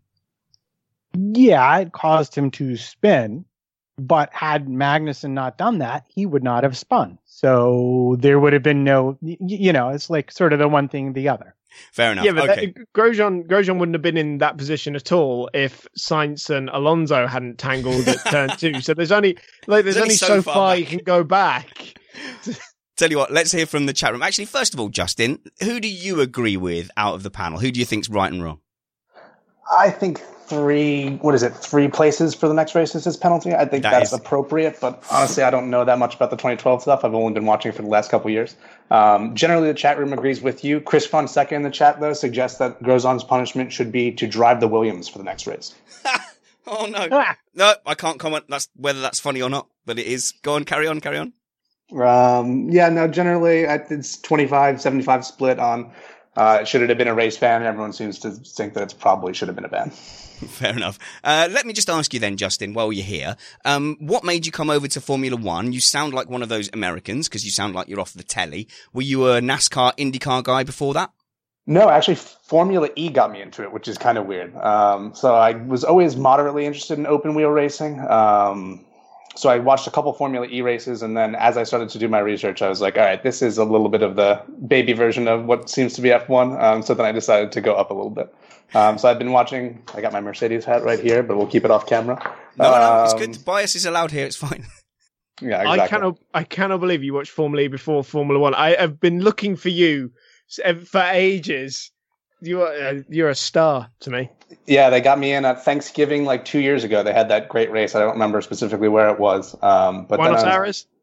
Yeah, it caused him to spin, but had Magnussen not done that, he would not have spun. So there would have been no, you know, it's like sort of the one thing, the other. Fair enough. Yeah, but okay. that, Grosjean, Grosjean wouldn't have been in that position at all if Sainz and Alonso hadn't tangled at turn two. So there's only like there's, there's only, only so, so far, far you can go back. Tell you what, let's hear from the chat room. Actually, first of all, Justin, who do you agree with out of the panel? Who do you think's right and wrong? I think three, what is it, three places for the next race is his penalty. I think that that's is... appropriate, but honestly, I don't know that much about the twenty twelve stuff. I've only been watching for the last couple of years. Um, generally, the chat room agrees with you. Chris Fonseca in the chat, though, suggests that Grosjean's punishment should be to drive the Williams for the next race. Oh, no. Ah. No, I can't comment that's whether that's funny or not, but it is. Go on, carry on, carry on. Um, yeah, no, generally, it's twenty-five seventy-five split on uh, should it have been a race ban. Everyone seems to think that it probably should have been a ban. Fair enough. Uh, let me just ask you then, Justin, while you're here, um, what made you come over to Formula One? You sound like one of those Americans because you sound like you're off the telly. Were you a NASCAR IndyCar guy before that? No, actually, Formula E got me into it, which is kind of weird. Um, so I was always moderately interested in open wheel racing. Um, so I watched a couple Formula E races, and then as I started to do my research, I was like, all right, this is a little bit of the baby version of what seems to be F one. Um, so then I decided to go up a little bit. Um, so I've been watching. I got my Mercedes hat right here, but we'll keep it off camera. No, um, no, it's good. Bias is allowed here. It's fine. Yeah, exactly. I cannot. I cannot believe you watched Formula E before Formula One. I have been looking for you for ages. You are uh, you're a star to me. Yeah, they got me in at Thanksgiving like two years ago. They had that great race. I don't remember specifically where it was. Um, but Buenos then I was, Aires.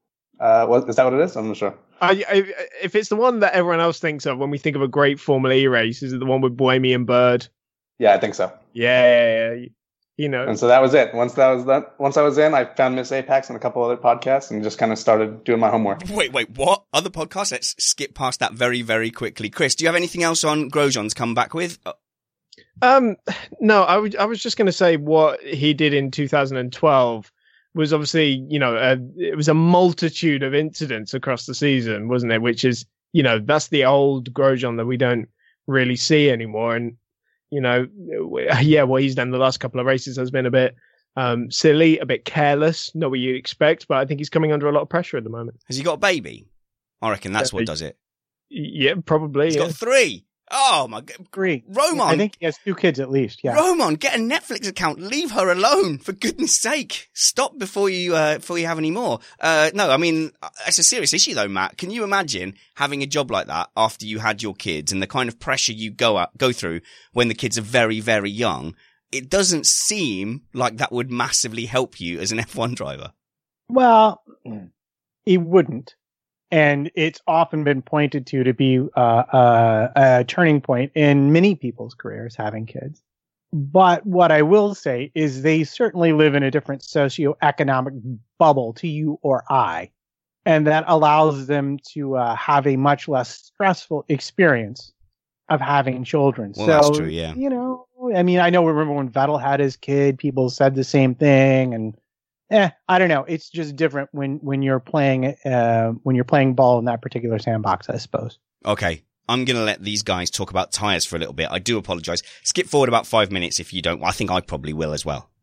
Uh, what, is that what it is? I'm not sure. I, I, if it's the one that everyone else thinks of when we think of a great Formula E race, is it the one with Bohemian Bird? Yeah, I think so. Yeah, yeah, yeah. You know. And so that was it. Once that was done, once I was in, I found Miss Apex and a couple other podcasts and just kind of started doing my homework. Wait, wait, what? Other podcasts? Let's skip past that very, very quickly. Chris, do you have anything else on Grosjean to come back with? Um, no, I, w- I was just going to say what he did in two thousand twelve was obviously, you know, uh, it was a multitude of incidents across the season, wasn't it? Which is, you know, that's the old Grosjean that we don't really see anymore. And, you know, yeah, what he's done the last couple of races has been a bit um, silly, a bit careless, not what you expect, but I think he's coming under a lot of pressure at the moment. Has he got a baby? I reckon that's yeah, what does it. Yeah, probably. He's yeah. got three. Oh my God. Three. Roman. I think he has two kids at least. Yeah. Roman, get a Netflix account. Leave her alone, for goodness sake. Stop before you, uh, before you have any more. Uh, no, I mean, it's a serious issue though, Matt. Can you imagine having a job like that after you had your kids and the kind of pressure you go at, go through when the kids are very, very young? It doesn't seem like that would massively help you as an F one driver. Well, it wouldn't. And it's often been pointed to to be uh, uh, a turning point in many people's careers, having kids. But what I will say is they certainly live in a different socioeconomic bubble to you or I. And that allows them to uh, have a much less stressful experience of having children. Well, so, that's true, yeah. You know, I mean, I know, remember when Vettel had his kid, people said the same thing. And Eh, I don't know. It's just different when, when you're playing, uh, when you're playing ball in that particular sandbox, I suppose. Okay. I'm going to let these guys talk about tires for a little bit. I do apologize. Skip forward about five minutes if you don't. Well, I think I probably will as well.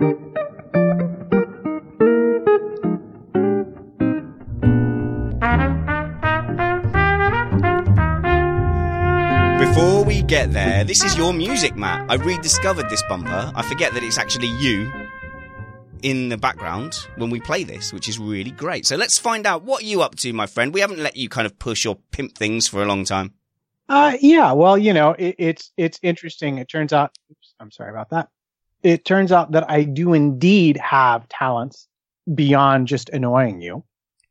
Before we get there, this is your music, Matt. I rediscovered this bumper. I forget that it's actually you in the background when we play this, which is really great. So let's find out what you up to, my friend. We haven't let you kind of push or pimp things for a long time. Uh, yeah, well, you know, it, it's, it's interesting. It turns out, oops, I'm sorry about that. It turns out that I do indeed have talents beyond just annoying you.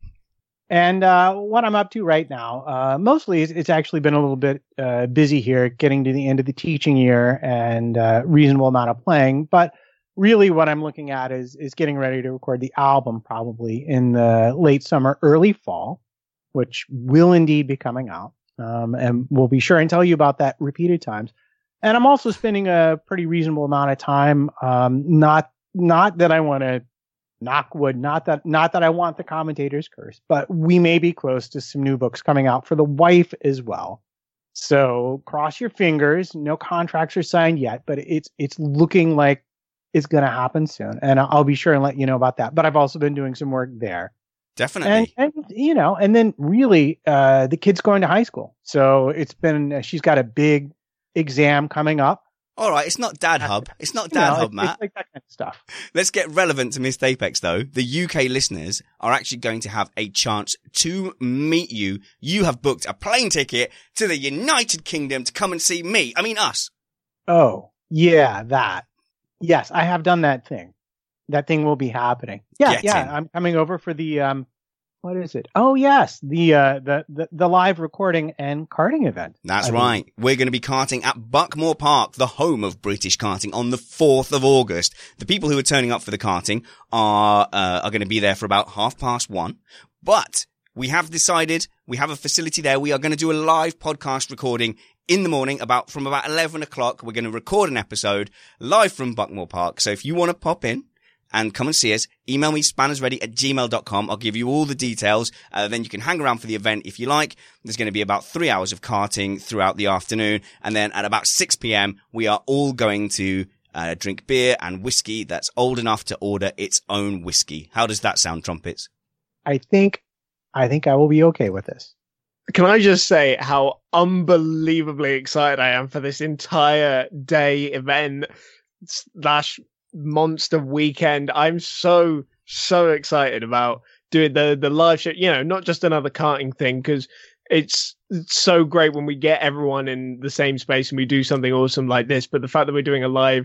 And, uh, what I'm up to right now, uh, mostly it's, it's actually been a little bit, uh, busy here, getting to the end of the teaching year and, uh, reasonable amount of playing, but really what I'm looking at is, is getting ready to record the album probably in the late summer, early fall, which will indeed be coming out. Um, and we'll be sure and tell you about that repeated times. And I'm also spending a pretty reasonable amount of time. Um, not, not that I want to knock wood, not that, not that I want the commentator's curse, but we may be close to some new books coming out for the wife as well. So cross your fingers. No contracts are signed yet, but it's, it's looking like it's going to happen soon. And I'll be sure and let you know about that. But I've also been doing some work there. Definitely. And, and you know, and then really, uh, the kid's going to high school. So it's been, uh, she's got a big exam coming up. All right. It's not Dad Hub. It's not Dad you know, Hub, it's, Matt. It's like that kind of stuff. Let's get relevant to Missed Apex though. The U K listeners are actually going to have a chance to meet you. You have booked a plane ticket to the United Kingdom to come and see me. I mean, us. Oh, yeah, that. Yes, I have done that thing. That thing will be happening. Yeah, Get yeah. in. I'm coming over for the, um, what is it? Oh, yes. The, uh, the, the, the live recording and karting event. That's I right. mean, We're going to be karting at Buckmore Park, the home of British karting, on the fourth of August. The people who are turning up for the karting are, uh, are going to be there for about half past one. But we have decided we have a facility there. We are going to do a live podcast recording in the morning, about from about eleven o'clock. We're going to record an episode live from Buckmore Park. So if you want to pop in and come and see us, email me spannersready at gmail dot com. I'll give you all the details. Uh, then you can hang around for the event if you like. There's going to be about three hours of karting throughout the afternoon. And then at about six p.m., we are all going to uh, drink beer and whiskey that's old enough to order its own whiskey. How does that sound, Trumpets? I think, I think I will be okay with this. Can I just say how unbelievably excited I am for this entire day event slash monster weekend? I'm so, so excited about doing the, the live show, you know, not just another karting thing, because it's, it's so great when we get everyone in the same space and we do something awesome like this. But the fact that we're doing a live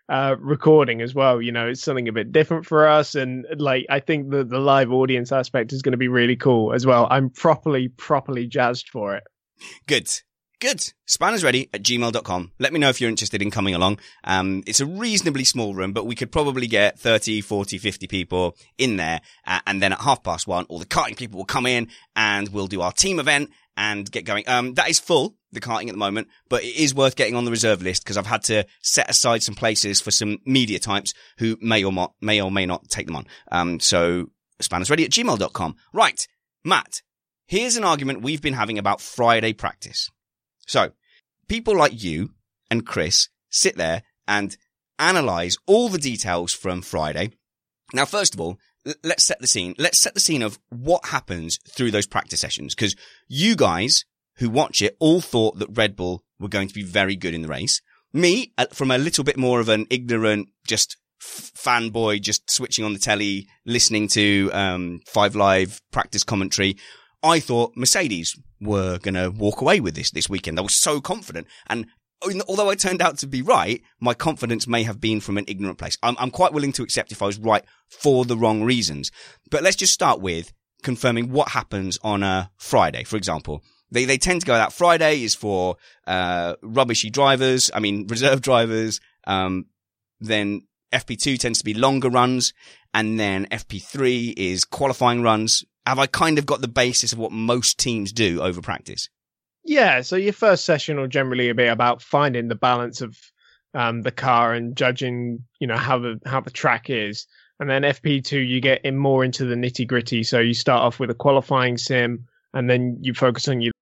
uh, recording as well. You know, it's something a bit different for us. And like, I think the, the live audience aspect is going to be really cool as well. I'm properly, properly jazzed for it. Good. Good. Spannersready at gmail dot com. Let me know if you're interested in coming along. Um, it's a reasonably small room, but we could probably get thirty, forty, fifty people in there. Uh, and then at half past one, all the karting people will come in and we'll do our team event and get going. Um, that is full, the karting at the moment, but it is worth getting on the reserve list because I've had to set aside some places for some media types who may or not, may or may not take them on. Um, so spannersready at gmail dot com. Right. Matt, here's an argument we've been having about Friday practice. So, people like you and Chris sit there and analyze all the details from Friday. Now, first of all, l- let's set the scene. Let's set the scene of what happens through those practice sessions. Because you guys who watch it all thought that Red Bull were going to be very good in the race. Me, from a little bit more of an ignorant, just f- fanboy, just switching on the telly, listening to um Five Live practice commentary, I thought Mercedes were going to walk away with this this weekend. I was so confident. And although I turned out to be right, my confidence may have been from an ignorant place. I'm, I'm quite willing to accept if I was right for the wrong reasons. But let's just start with confirming what happens on a Friday, for example. They they tend to go out. Friday is for uh rubbishy drivers, I mean reserve drivers. Um Then F P two tends to be longer runs. And then F P three is qualifying runs. Have I kind of got the basis of what most teams do over practice? Yeah, so your first session will generally be about finding the balance of um, the car and judging, you know, how the how the track is. And then F P two, you get in more into the nitty gritty. So you start off with a qualifying sim, and then you focus on your.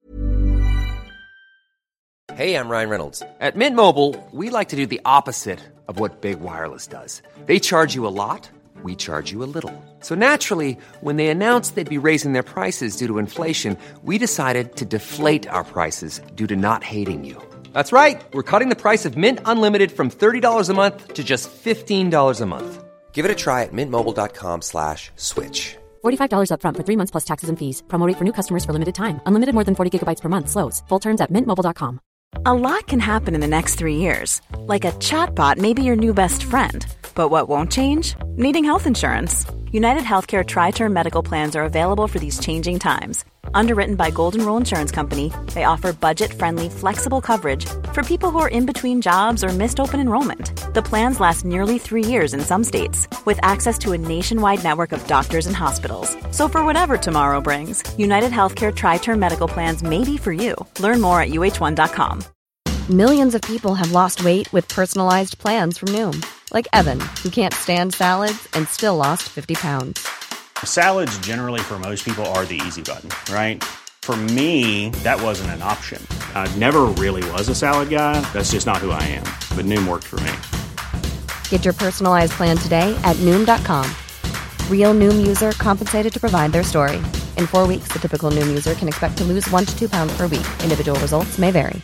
Hey, I'm Ryan Reynolds. At Mint Mobile, we like to do the opposite of what Big Wireless does. They charge you a lot. We charge you a little. So naturally, when they announced they'd be raising their prices due to inflation, we decided to deflate our prices due to not hating you. That's right. We're cutting the price of Mint Unlimited from thirty dollars a month to just fifteen dollars a month. Give it a try at mintmobile.com slash switch. forty-five dollars up front for three months plus taxes and fees. Promo rate for new customers for limited time. Unlimited more than forty gigabytes per month slows. Full terms at mint mobile dot com. A lot can happen in the next three years. Like a chatbot may be your new best friend. But what won't change? Needing health insurance. United Healthcare Tri-Term Medical Plans are available for these changing times. Underwritten by Golden Rule Insurance Company, they offer budget-friendly, flexible coverage for people who are in between jobs or missed open enrollment. The plans last nearly three years in some states, with access to a nationwide network of doctors and hospitals. So for whatever tomorrow brings, United Healthcare Tri-Term Medical Plans may be for you. Learn more at U H one dot com. Millions of people have lost weight with personalized plans from Noom. Like Evan, who can't stand salads and still lost fifty pounds. Salads generally for most people are the easy button, right? For me, that wasn't an option. I never really was a salad guy. That's just not who I am. But Noom worked for me. Get your personalized plan today at Noom dot com. Real Noom user compensated to provide their story. In four weeks, the typical Noom user can expect to lose one to two pounds per week. Individual results may vary.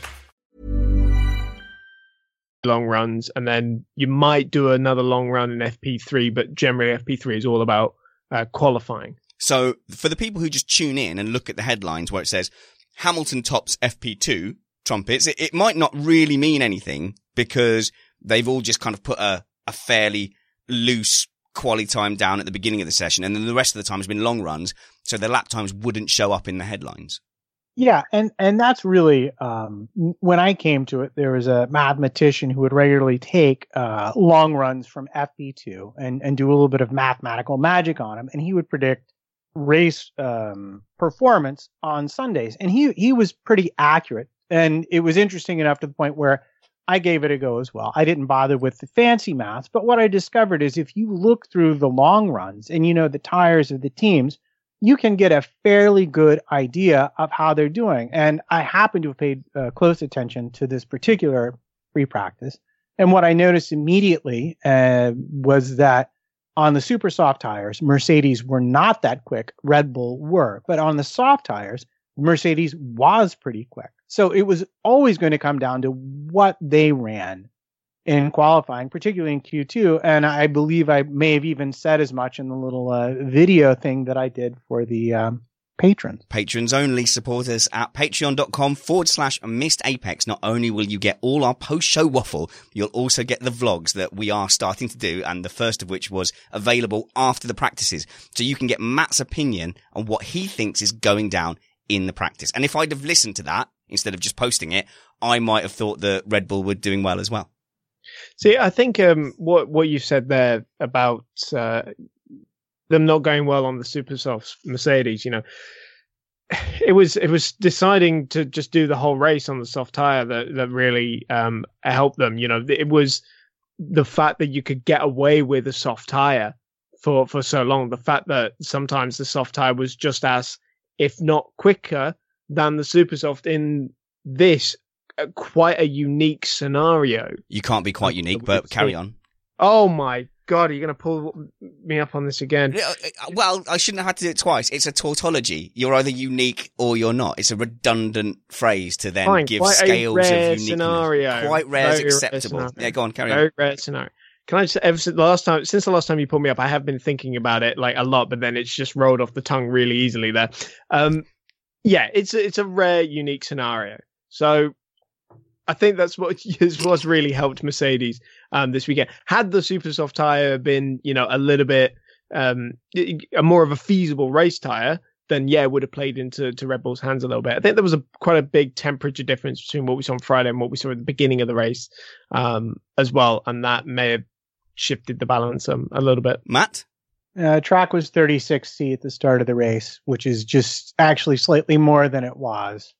Long runs, and then you might do another long run in F P three, but generally F P three is all about uh, qualifying. So for the people who just tune in and look at the headlines where it says Hamilton tops F P two trumpets, it, it might not really mean anything because they've all just kind of put a, a fairly loose quali time down at the beginning of the session, and then the rest of the time has been long runs, so their lap times wouldn't show up in the headlines. Yeah, and, and that's really, um, when I came to it, there was a mathematician who would regularly take uh, long runs from F P two and, and do a little bit of mathematical magic on them, and he would predict race um, performance on Sundays. And he, he was pretty accurate, and it was interesting enough to the point where I gave it a go as well. I didn't bother with the fancy maths, but what I discovered is if you look through the long runs and you know the tires of the teams, you can get a fairly good idea of how they're doing. And I happen to have paid uh, close attention to this particular free practice. And what I noticed immediately uh, was that on the super soft tires, Mercedes were not that quick. Red Bull were. But on the soft tires, Mercedes was pretty quick. So it was always going to come down to what they ran in qualifying, particularly in Q two. And I believe I may have even said as much in the little uh, video thing that I did for the um, patrons. Patrons only. Support us at patreon.com forward slash missed apex. Not only will you get all our post-show waffle, you'll also get the vlogs that we are starting to do, and the first of which was available after the practices. So you can get Matt's opinion on what he thinks is going down in the practice. And if I'd have listened to that instead of just posting it, I might have thought that Red Bull were doing well as well. See, I think um, what what you said there about uh, them not going well on the super soft Mercedes, you know, it was it was deciding to just do the whole race on the soft tire that that really um, helped them. You know, it was the fact that you could get away with a soft tire for for so long. The fact that sometimes the soft tire was just as, if not quicker, than the super soft in this uh, quite a unique scenario. You can't be quite unique, but carry on. Oh my God, are you going to pull me up on this again? Well, I shouldn't have had to do it twice. It's a tautology. You're either unique or you're not. It's a redundant phrase to then Fine, give quite scales a rare of uniqueness. Scenario. Quite rare is Very acceptable. rare Yeah, go on, carry Very on. rare scenario. Can I just, ever since the last time, since the last time you pulled me up, I have been thinking about it like a lot, but then it's just rolled off the tongue really easily there. Um, yeah, it's a, it's a rare, unique scenario. So I think that's what is what's really helped Mercedes um, this weekend. Had the super soft tire been, you know, a little bit um, a more of a feasible race tire, then yeah, it would have played into to Red Bull's hands a little bit. I think there was a quite a big temperature difference between what we saw on Friday and what we saw at the beginning of the race um, as well, and that may have shifted the balance um, a little bit. Matt? Uh, track was thirty-six C at the start of the race, which is just actually slightly more than it was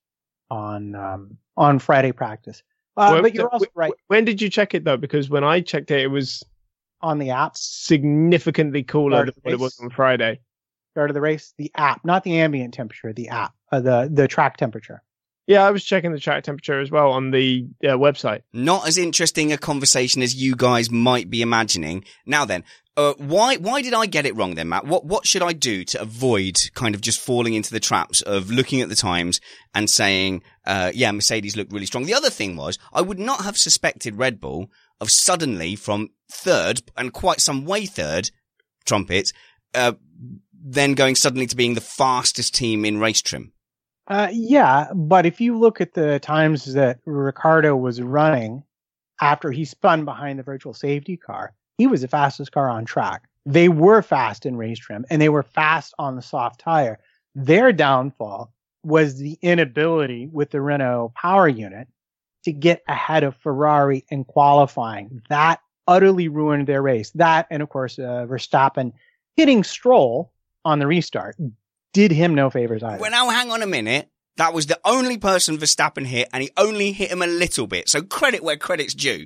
on um, on Friday practice. Uh, well, but you're also right. When did you check it though? Because when I checked it, it was on the app, significantly cooler than what it was on Friday. Start of the race, the app, not the ambient temperature, the app, uh, the the track temperature. Yeah, I was checking the track temperature as well on the uh, website. Not as interesting a conversation as you guys might be imagining. Now then, uh, why why did I get it wrong then, Matt? What what should I do to avoid kind of just falling into the traps of looking at the times and saying, uh, yeah, Mercedes looked really strong? The other thing was, I would not have suspected Red Bull of suddenly from third and quite some way third, trumpets, uh, then going suddenly to being the fastest team in race trim. Uh, yeah, but if you look at the times that Ricciardo was running after he spun behind the virtual safety car, he was the fastest car on track. They were fast in race trim, and they were fast on the soft tire. Their downfall was the inability with the Renault power unit to get ahead of Ferrari in qualifying. That utterly ruined their race. That, and of course, uh, Verstappen hitting Stroll on the restart did him no favors either. Well, now hang on a minute. That was the only person Verstappen hit, and he only hit him a little bit. So credit where credit's due.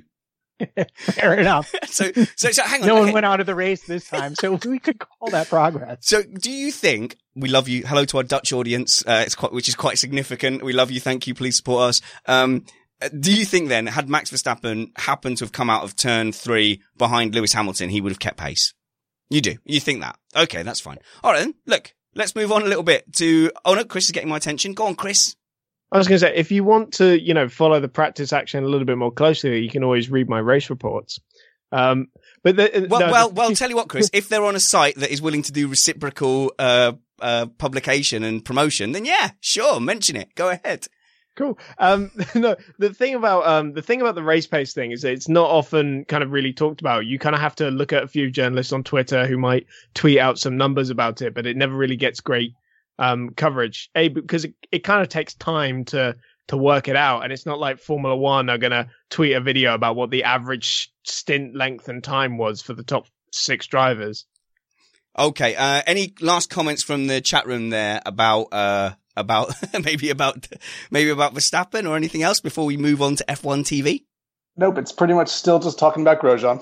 Fair enough. so, so, so hang on. No okay. one went out of the race this time, so we could call that progress. So, do you think we love you? Hello to our Dutch audience, uh, it's quite, which is quite significant. We love you. Thank you. Please support us. Um, do you think then, had Max Verstappen happened to have come out of turn three behind Lewis Hamilton, he would have kept pace? You do. You think that? Okay, that's fine. All right, then. Look. Let's move on a little bit to, oh no, Chris is getting my attention. Go on, Chris. I was going to say, if you want to, you know, follow the practice action a little bit more closely, you can always read my race reports. Um, but the, well, no, well, the, well, tell you what, Chris, if they're on a site that is willing to do reciprocal, uh, uh, publication and promotion, then yeah, sure, mention it. Go ahead. Cool. Um, no, the thing about, um, the thing about the race pace thing is that it's not often kind of really talked about. You kind of have to look at a few journalists on Twitter who might tweet out some numbers about it, but it never really gets great, um, coverage. A, because it, it kind of takes time to, to work it out. And it's not like Formula One are going to tweet a video about what the average stint length and time was for the top six drivers. Okay. Uh, any last comments from the chat room there about, uh, about maybe about maybe about Verstappen or anything else before we move on to F one T V? Nope, it's pretty much still just talking about Grosjean.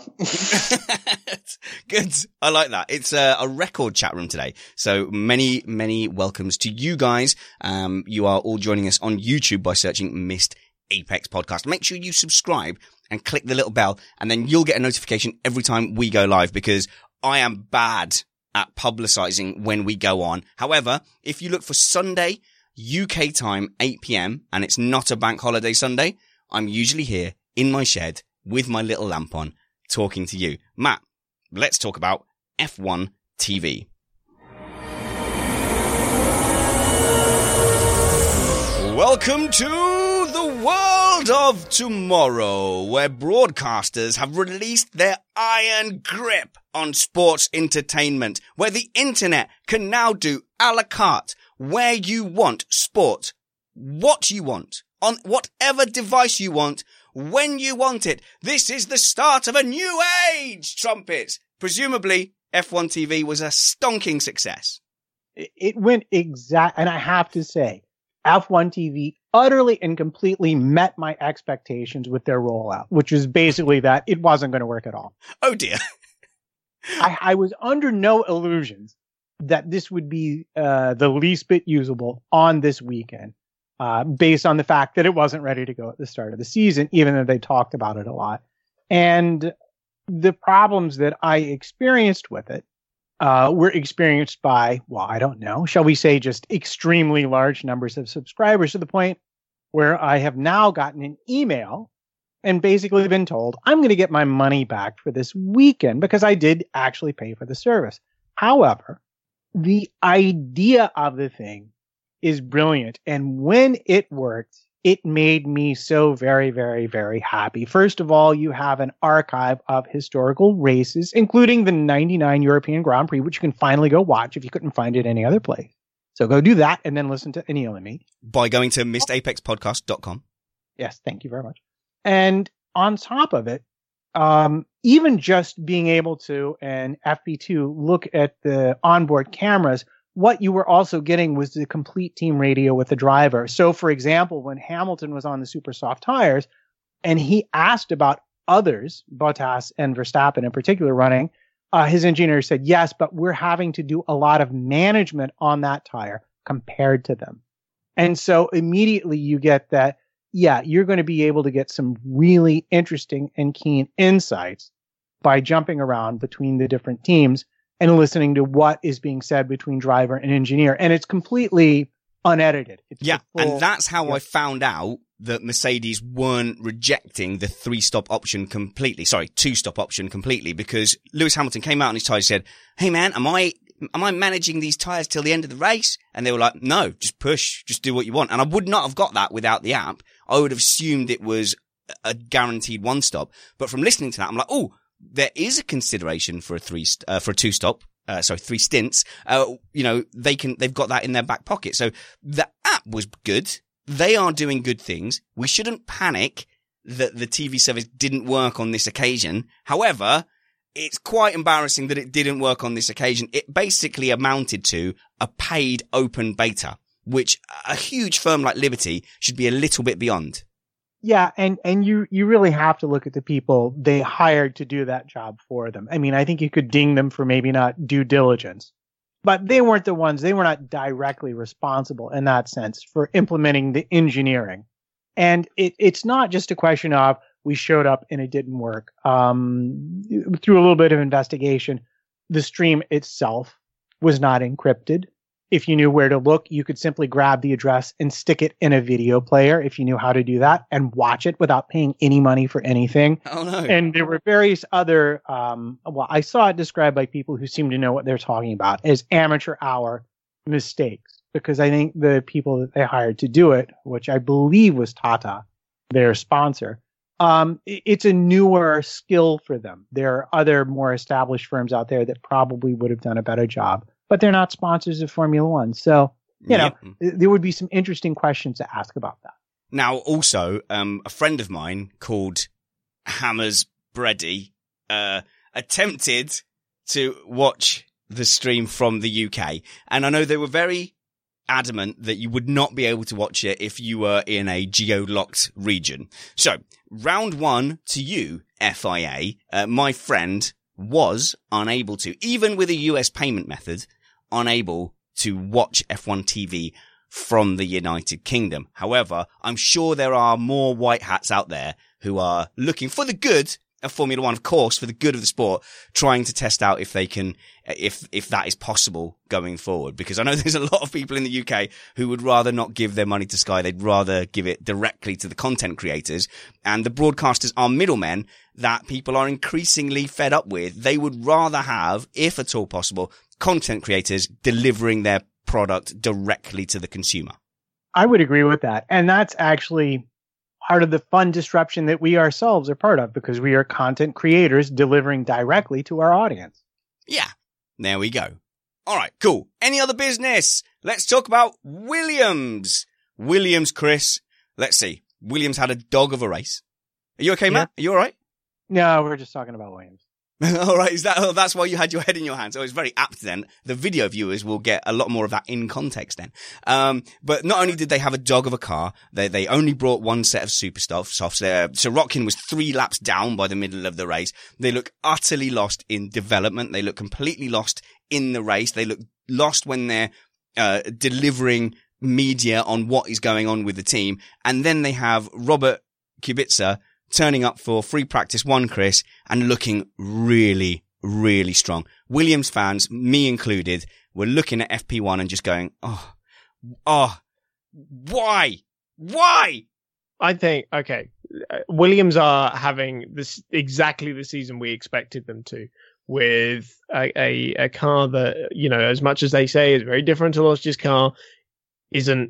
Good. I like that. It's a, a record chat room today. So many, many welcomes to you guys. Um, you are all joining us on YouTube by searching Missed Apex Podcast. Make sure you subscribe and click the little bell, and then you'll get a notification every time we go live, because I am bad at publicizing when we go on. However, if you look for Sunday, U K time, eight p.m, and it's not a bank holiday Sunday, I'm usually here in my shed with my little lamp on, talking to you. Matt, let's talk about F one T V. welcome to the world of tomorrow, where broadcasters have released their iron grip on sports entertainment, where the internet can now do a la carte, where you want sport, what you want, on whatever device you want, when you want it. This is the start of a new age, trumpets. Presumably, F one T V was a stonking success. It went exact, and I have to say, F one T V utterly and completely met my expectations with their rollout, which is basically that it wasn't going to work at all. Oh dear. I, I was under no illusions that this would be uh, the least bit usable on this weekend, uh, based on the fact that it wasn't ready to go at the start of the season, even though they talked about it a lot. And the problems that I experienced with it Uh, were experienced by, well, I don't know, shall we say just extremely large numbers of subscribers, to the point where I have now gotten an email and basically been told I'm going to get my money back for this weekend because I did actually pay for the service. However, the idea of the thing is brilliant. And when it worked, it made me so very, very, very happy. First of all, you have an archive of historical races, including the ninety-nine European Grand Prix, which you can finally go watch if you couldn't find it any other place. So go do that and then listen to Anil and me. By going to missed apex podcast dot com. Yes, thank you very much. And on top of it, um, even just being able to, and F P two, look at the onboard cameras, what you were also getting was the complete team radio with the driver. So, for example, when Hamilton was on the super soft tires and he asked about others, Bottas and Verstappen in particular running, uh, his engineer said, yes, but we're having to do a lot of management on that tire compared to them. And so immediately you get that, yeah, you're going to be able to get some really interesting and keen insights by jumping around between the different teams and listening to what is being said between driver and engineer. And it's completely unedited. It's yeah, full, and that's how yeah. I found out that Mercedes weren't rejecting the three-stop option completely. Sorry, two-stop option completely, because Lewis Hamilton came out on his tyres and said, hey man, am I am I managing these tyres till the end of the race? And they were like, no, just push, just do what you want. And I would not have got that without the app. I would have assumed it was a guaranteed one-stop. But from listening to that, I'm like, oh, there is a consideration for a three, uh, for a two stop, uh, sorry, three stints. Uh, you know, they can, they've got that in their back pocket. So the app was good. They are doing good things. We shouldn't panic that the T V service didn't work on this occasion. However, it's quite embarrassing that it didn't work on this occasion. It basically amounted to a paid open beta, which a huge firm like Liberty should be a little bit beyond. Yeah, and, and you, you really have to look at the people they hired to do that job for them. I mean, I think you could ding them for maybe not due diligence, but they weren't the ones, they were not directly responsible in that sense for implementing the engineering. And it, it's not just a question of we showed up and it didn't work. Um, through a little bit of investigation, the stream itself was not encrypted. If you knew where to look, you could simply grab the address and stick it in a video player if you knew how to do that and watch it without paying any money for anything. Oh, no. And there were various other, um, well, I saw it described by people who seem to know what they're talking about as amateur hour mistakes, because I think the people that they hired to do it, which I believe was Tata, their sponsor, um, it's a newer skill for them. There are other more established firms out there that probably would have done a better job, but they're not sponsors of Formula One. So, you know, yep. th- there would be some interesting questions to ask about that. Now, also, um, a friend of mine called Hammers Brady, uh, attempted to watch the stream from the U K. And I know they were very adamant that you would not be able to watch it if you were in a geo-locked region. So, round one to you, F I A, uh, my friend was unable to, even with a U S payment method, unable to watch F one T V from the United Kingdom. However, I'm sure there are more white hats out there who are looking for the good of Formula One, of course, for the good of the sport, trying to test out if they can, if, if that is possible going forward. Because I know there's a lot of people in the U K who would rather not give their money to Sky. They'd rather give it directly to the content creators, and the broadcasters are middlemen that people are increasingly fed up with. They would rather have, if at all possible, content creators delivering their product directly to the consumer. I would agree with that. And that's actually part of the fun disruption that we ourselves are part of, because we are content creators delivering directly to our audience. Yeah, there we go. All right, cool. Any other business? Let's talk about Williams. Williams, Chris. Let's see. Williams had a dog of a race. Are you okay, Matt? Yeah. Are you all right? No, we're just talking about Williams. All right. Is that, oh, that's why you had your head in your hands. Oh, it's very apt then. The video viewers will get a lot more of that in context then. Um, but not only did they have a dog of a car, they, they only brought one set of super softs. Uh, Sirotkin was three laps down by the middle of the race. They look utterly lost in development. They look completely lost in the race. They look lost when they're, uh, delivering media on what is going on with the team. And then they have Robert Kubica turning up for free practice one, Chris, and looking really, really strong. Williams fans, me included, were looking at F P one and just going, oh, oh, why? Why? I think, okay, Williams are having this exactly the season we expected them to, with a, a, a car that, you know, as much as they say is very different to Lodge's car, isn't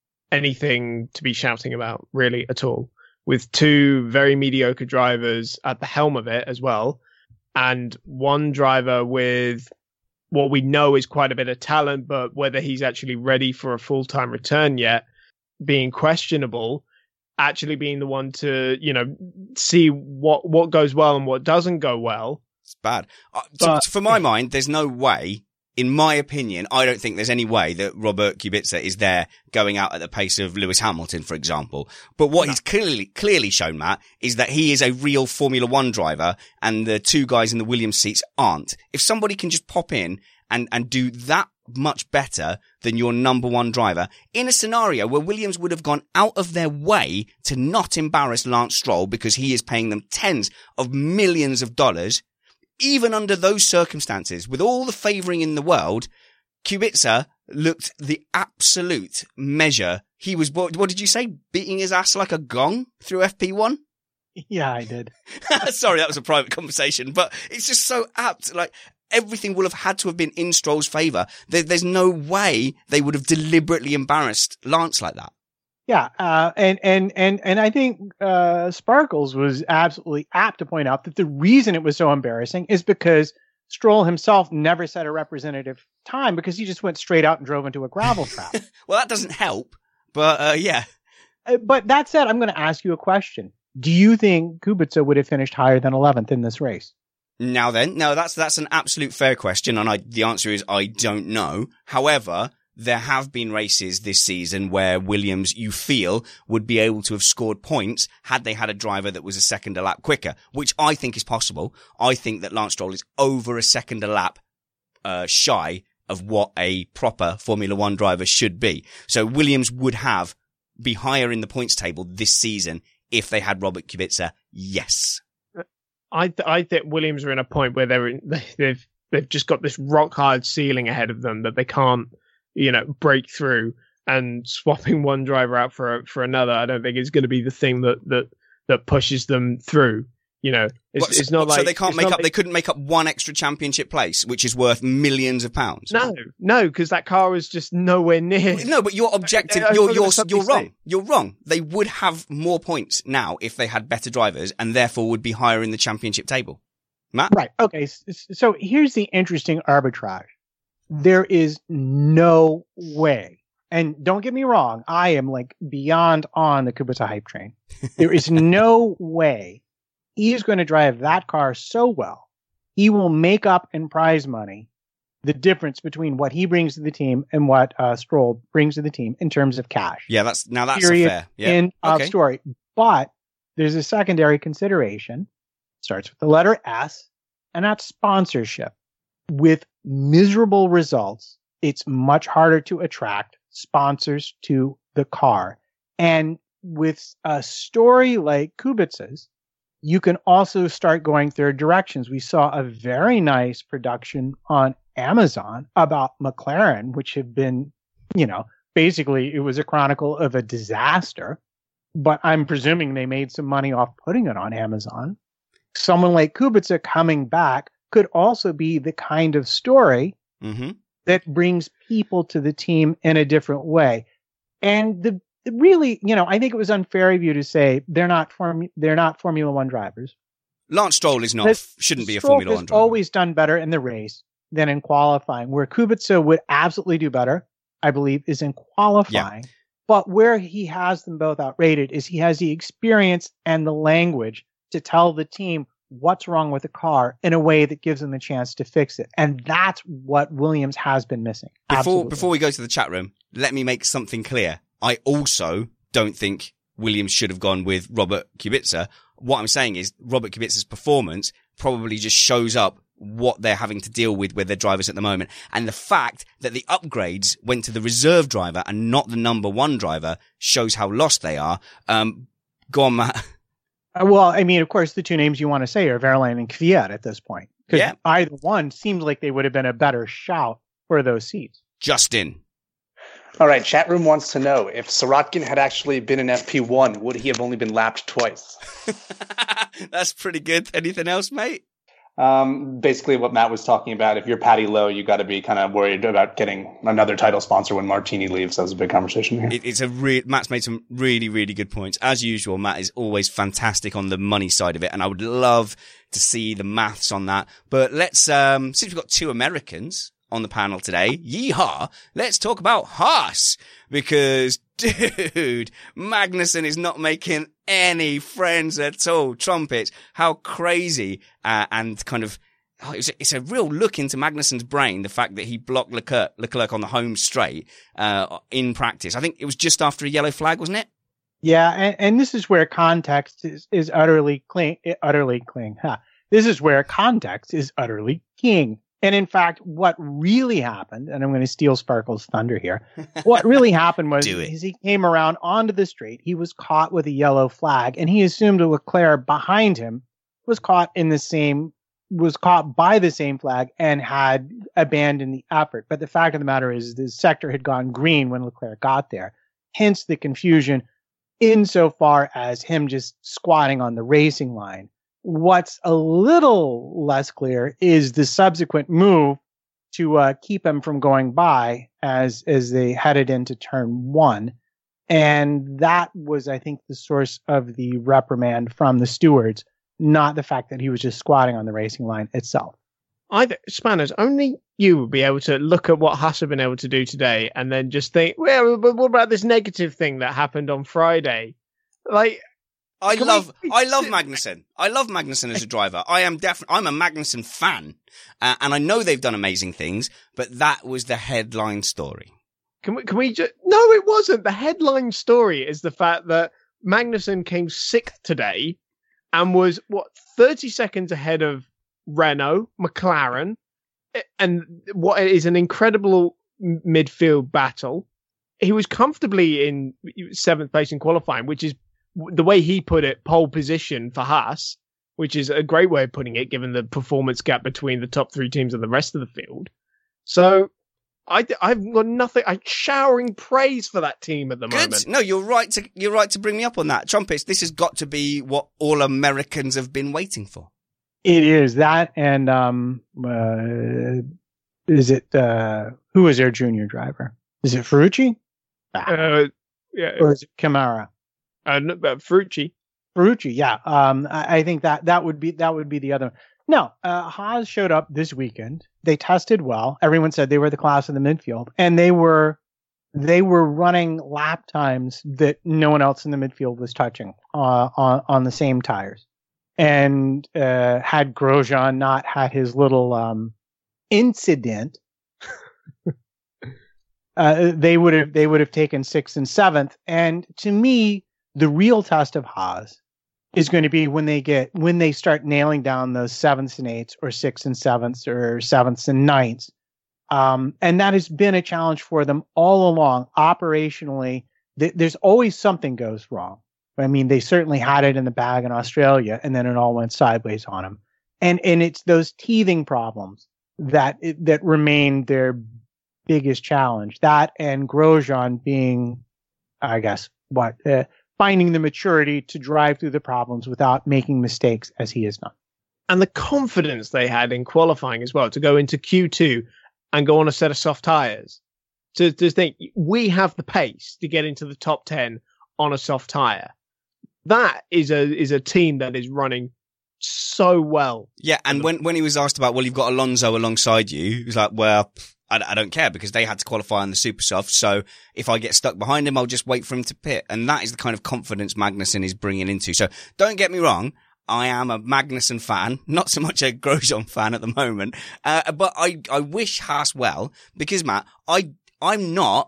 anything to be shouting about, really, at all. With two very mediocre drivers at the helm of it as well, and one driver with what we know is quite a bit of talent, but whether he's actually ready for a full-time return yet, being questionable, actually being the one to, you know, see what, what goes well and what doesn't go well. It's bad. Uh, but, to, for my mind, there's no way, in my opinion, I don't think there's any way that Robert Kubica is there going out at the pace of Lewis Hamilton, for example. But what no. he's clearly, clearly shown, Matt, is that he is a real Formula One driver and the two guys in the Williams seats aren't. If somebody can just pop in and, and do that much better than your number one driver in a scenario where Williams would have gone out of their way to not embarrass Lance Stroll because he is paying them tens of millions of dollars, even under those circumstances, with all the favouring in the world, Kubica looked the absolute measure. He was, what, what did you say? Beating his ass like a gong through F P one? Yeah, I did. Sorry, that was a private conversation, but it's just so apt. Like, everything will have had to have been in Stroll's favour. There, there's no way they would have deliberately embarrassed Lance like that. Yeah, uh, and, and, and, and I think, uh, Sparkles was absolutely apt to point out that the reason it was so embarrassing is because Stroll himself never set a representative time because he just went straight out and drove into a gravel trap. Well, that doesn't help, but, uh, yeah. Uh, but that said, I'm going to ask you a question. Do you think Kubica would have finished higher than eleventh in this race? Now then, no, that's, that's an absolute fair question. And I, the answer is I don't know. However, there have been races this season where Williams, you feel, would be able to have scored points had they had a driver that was a second a lap quicker, which I think is possible. I think that Lance Stroll is over a second a lap, uh, shy of what a proper Formula One driver should be. So Williams would have be higher in the points table this season if they had Robert Kubica. Yes. I, th- I think Williams are in a point where they're in, they've, they've just got this rock hard ceiling ahead of them that they can't, you know, break through, and swapping one driver out for for another, I don't think is going to be the thing that that that pushes them through. You know, it's, what, it's not what, like so they can't make up. Like, they couldn't make up one extra championship place, which is worth millions of pounds. No, no, because that car was just nowhere near. No, but you're objective. You're you're you're wrong. You're wrong. They would have more points now if they had better drivers, and therefore would be higher in the championship table. Matt, right? Okay, so here's the interesting arbitrage. There is no way, and don't get me wrong, I am like beyond on the Kubica hype train. There is no way he is going to drive that car so well, he will make up in prize money the difference between what he brings to the team and what uh, Stroll brings to the team in terms of cash. Yeah, that's now that's Period, fair. Yeah. End okay. of story. But there's a secondary consideration. Starts with the letter S, and that's sponsorship. With miserable results, it's much harder to attract sponsors to the car. And with a story like Kubica's, you can also start going third directions. We saw a very nice production on Amazon about McLaren, which had been, you know, basically it was a chronicle of a disaster, but I'm presuming they made some money off putting it on Amazon. Someone like Kubica coming back could also be the kind of story mm-hmm. that brings people to the team in a different way. And the really, you know, I think it was unfair of you to say they're not form they're not Formula One drivers. Lance Stroll is not, But shouldn't be a Stroll Formula has One driver. always done better in the race than in qualifying. Where Kubica would absolutely do better, I believe, is in qualifying. Yeah. But where he has them both outrated is he has the experience and the language to tell the team what's wrong with the car in a way that gives them the chance to fix it. And that's what Williams has been missing. Before Absolutely. Before we go to the chat room, let me make something clear. I also don't think Williams should have gone with Robert Kubica. What I'm saying is Robert Kubica's performance probably just shows up what they're having to deal with with their drivers at the moment. And the fact that the upgrades went to the reserve driver and not the number one driver shows how lost they are. Um, go on, Matt. Uh, well, I mean, of course, the two names you want to say are Verlaine and Kvyat at this point. Because yeah. either one seems like they would have been a better shout for those seats. Justin. All right, chat room wants to know, if Sirotkin had actually been in F P one, would he have only been lapped twice? That's pretty good. Anything else, mate? Um, basically what Matt was talking about, if you're Paddy Lowe, you got to be kind of worried about getting another title sponsor when Martini leaves. That was a big conversation here. It, it's a re- Matt's made some really, really good points. As usual, Matt is always fantastic on the money side of it, and I would love to see the maths on that. But let's, um, since we've got two Americans on the panel today, yeehaw, let's talk about Haas, because dude, Magnussen is not making any friends at all. Trumpets, how crazy, uh, and kind of, oh, it's, a, it's a real look into Magnussen's brain, the fact that he blocked Leclerc, Leclerc on the home straight, uh, in practice. I think it was just after a yellow flag, wasn't it? Yeah, and, and this is where context is, is utterly clean, utterly clean. Huh. This is where context is utterly king. And in fact, what really happened, and I'm going to steal Sparkle's thunder here, what really happened was is he came around onto the straight. He was caught with a yellow flag, and he assumed Leclerc behind him was caught in the same, was caught by the same flag and had abandoned the effort. But the fact of the matter is the sector had gone green when Leclerc got there. Hence the confusion insofar as him just squatting on the racing line. What's a little less clear is the subsequent move to uh, keep him from going by as as they headed into turn one. And that was, I think, the source of the reprimand from the stewards, not the fact that he was just squatting on the racing line itself. Either Spanners, only you would be able to look at what Haas have been able to do today and then just think, well, but what about this negative thing that happened on Friday? Like, I Can love, we... I love Magnussen. I love Magnussen as a driver. I am definitely, I'm a Magnussen fan, uh, and I know they've done amazing things, but that was the headline story. Can we, can we just, no, it wasn't. The headline story is the fact that Magnussen came sixth today and was, what, thirty seconds ahead of Renault, McLaren, and what is an incredible midfield battle. He was comfortably in seventh place in qualifying, which is, the way he put it, pole position for Haas, which is a great way of putting it, given the performance gap between the top three teams and the rest of the field. So I, I've got nothing. I'm showering praise for that team at the Good. moment. No, you're right to you're right to bring me up on that. Trumpets, this has got to be what all Americans have been waiting for. It is that, and um, uh, is it uh, who is their junior driver? Is it Ferrucci? Uh, yeah, or is it Camara? Uh, no, but Ferrucci. Ferrucci, yeah. Um, I, I think that that would be that would be the other. No, uh, Haas showed up this weekend. They tested well. Everyone said they were the class of the midfield, and they were they were running lap times that no one else in the midfield was touching uh, on on the same tires. And uh, had Grosjean not had his little um, incident, uh, they would have they would have taken sixth and seventh. And to me, the real test of Haas is going to be when they get when they start nailing down those sevenths and eights, or sixths and sevenths, or sevenths and ninths. Um, and that has been a challenge for them all along. Operationally, th- there's always something goes wrong. I mean, they certainly had it in the bag in Australia, and then it all went sideways on them. And and it's those teething problems that that remain their biggest challenge. That and Grosjean being, I guess, what. Uh, finding the maturity to drive through the problems without making mistakes as he has done. And the confidence they had in qualifying as well, to go into Q two and go on a set of soft tyres. to, to think we have the pace to get into the top ten on a soft tire. That is a is a team that is running so well. Yeah, and when, when he was asked about, well, you've got Alonso alongside you, he was like, well, I, I don't care because they had to qualify on the super soft. So if I get stuck behind him, I'll just wait for him to pit. And that is the kind of confidence Magnussen is bringing into. So don't get me wrong. I am a Magnussen fan, not so much a Grosjean fan at the moment. Uh, but I, I wish Haas well because, Matt, I, I'm not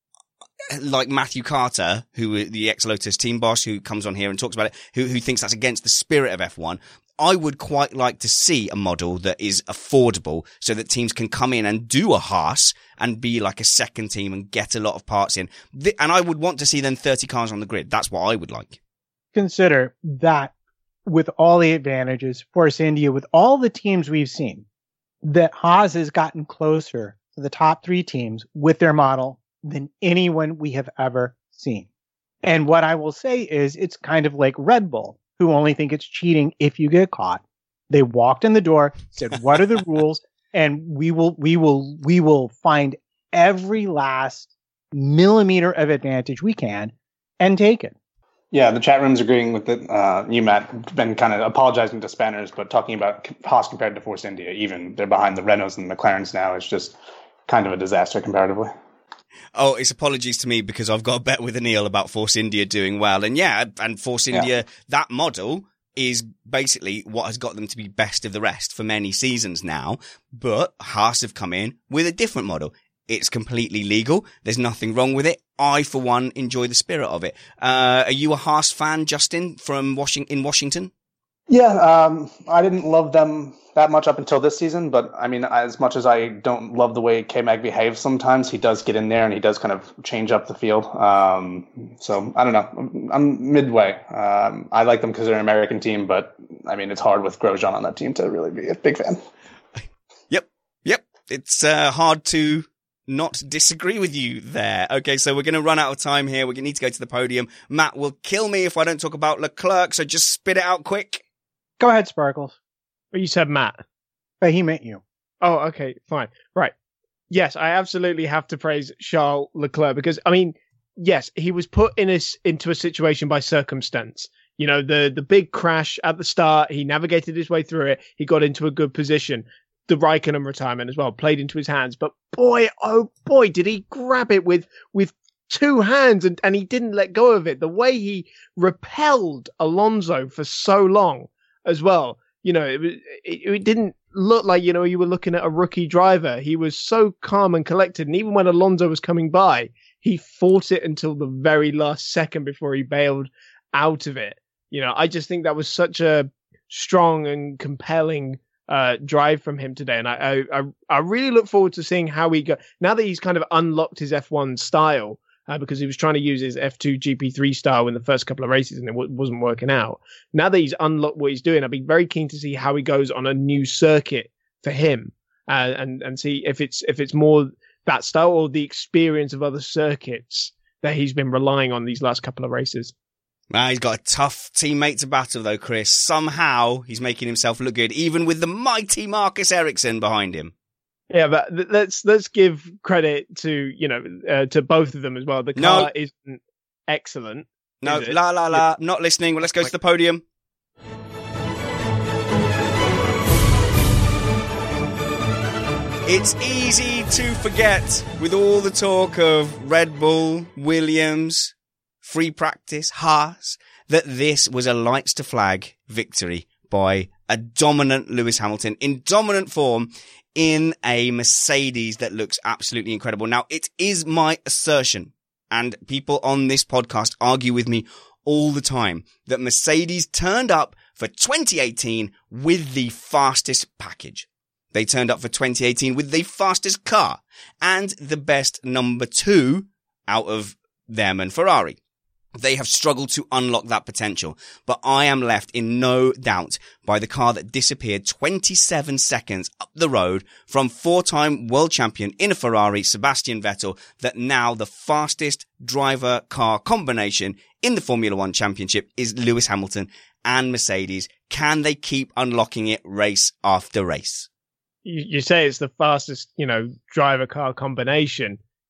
like Matthew Carter, who the ex-Lotus team boss, who comes on here and talks about it, who, who thinks that's against the spirit of F one. I would quite like to see a model that is affordable so that teams can come in and do a Haas and be like a second team and get a lot of parts in. And I would want to see then thirty cars on the grid. That's what I would like. Consider that with all the advantages, Force India, with all the teams we've seen, that Haas has gotten closer to the top three teams with their model than anyone we have ever seen. And what I will say is it's kind of like Red Bull, who only think it's cheating if you get caught. They walked in the door, said, what are the rules? And we will, we will, we will find every last millimeter of advantage we can and take it. Yeah, the chat room's agreeing with it. Uh, you, Matt, been kind of apologizing to Spanners, but talking about Haas compared to Force India, even they're behind the Renaults and the McLarens now. It's just kind of a disaster comparatively. Oh, it's apologies to me because I've got a bet with Anil about Force India doing well. And yeah, and Force India, yeah. that model is basically what has got them to be best of the rest for many seasons now. But Haas have come in with a different model. It's completely legal. There's nothing wrong with it. I, for one, enjoy the spirit of it. Uh, are you a Haas fan, Justin, from Washington, in Washington? Yeah, um, I didn't love them that much up until this season, but I mean, as much as I don't love the way K-Mag behaves sometimes, he does get in there and he does kind of change up the field. Um, so I don't know. I'm, I'm midway. Um, I like them because they're an American team, but I mean, it's hard with Grosjean on that team to really be a big fan. Yep. Yep. It's uh, hard to not disagree with you there. Okay, so we're going to run out of time here. We're going to need to go to the podium. Matt will kill me if I don't talk about Leclerc, so just spit it out quick. Go ahead, Sparkles. But you said Matt. But he meant you. Oh, okay, fine. Right. Yes, I absolutely have to praise Charles Leclerc because, I mean, yes, he was put in a, into a situation by circumstance. You know, the, the big crash at the start, he navigated his way through it. He got into a good position. The Raikkonen retirement as well played into his hands. But boy, oh boy, did he grab it with, with two hands and, and he didn't let go of it. The way he repelled Alonso for so long as well. You know, it, it, it didn't look like, you know, you were looking at a rookie driver. He was so calm and collected. And even when Alonso was coming by, he fought it until the very last second before he bailed out of it. You know, I just think that was such a strong and compelling uh, drive from him today. And I, I, I really look forward to seeing how he go now that he's kind of unlocked his F one style. Uh, because he was trying to use his F two G P three style in the first couple of races and it w- wasn't working out. Now that he's unlocked what he's doing, I'd be very keen to see how he goes on a new circuit for him, uh, and and see if it's if it's more that style or the experience of other circuits that he's been relying on these last couple of races. Ah, he's got a tough teammate to battle though, Chris. Somehow he's making himself look good, even with the mighty Marcus Ericsson behind him. Yeah, but let's let's give credit to, you know, uh, to both of them as well. The car no. isn't excellent. No, is la la la, yeah. Not listening. Well, let's go to the podium. It's easy to forget with all the talk of Red Bull, Williams, free practice, Haas, that this was a lights to flag victory by a dominant Lewis Hamilton in dominant form in a Mercedes that looks absolutely incredible. Now, it is my assertion, and people on this podcast argue with me all the time, that Mercedes turned up for twenty eighteen with the fastest package. They turned up for twenty eighteen with the fastest car and the best number two out of them and Ferrari. They have struggled to unlock that potential, but I am left in no doubt by the car that disappeared twenty-seven seconds up the road from four-time world champion in a Ferrari, Sebastian Vettel, that now the fastest driver-car combination in the Formula One Championship is Lewis Hamilton and Mercedes. Can they keep unlocking it race after race? You, you say it's the fastest, you know, driver-car combination.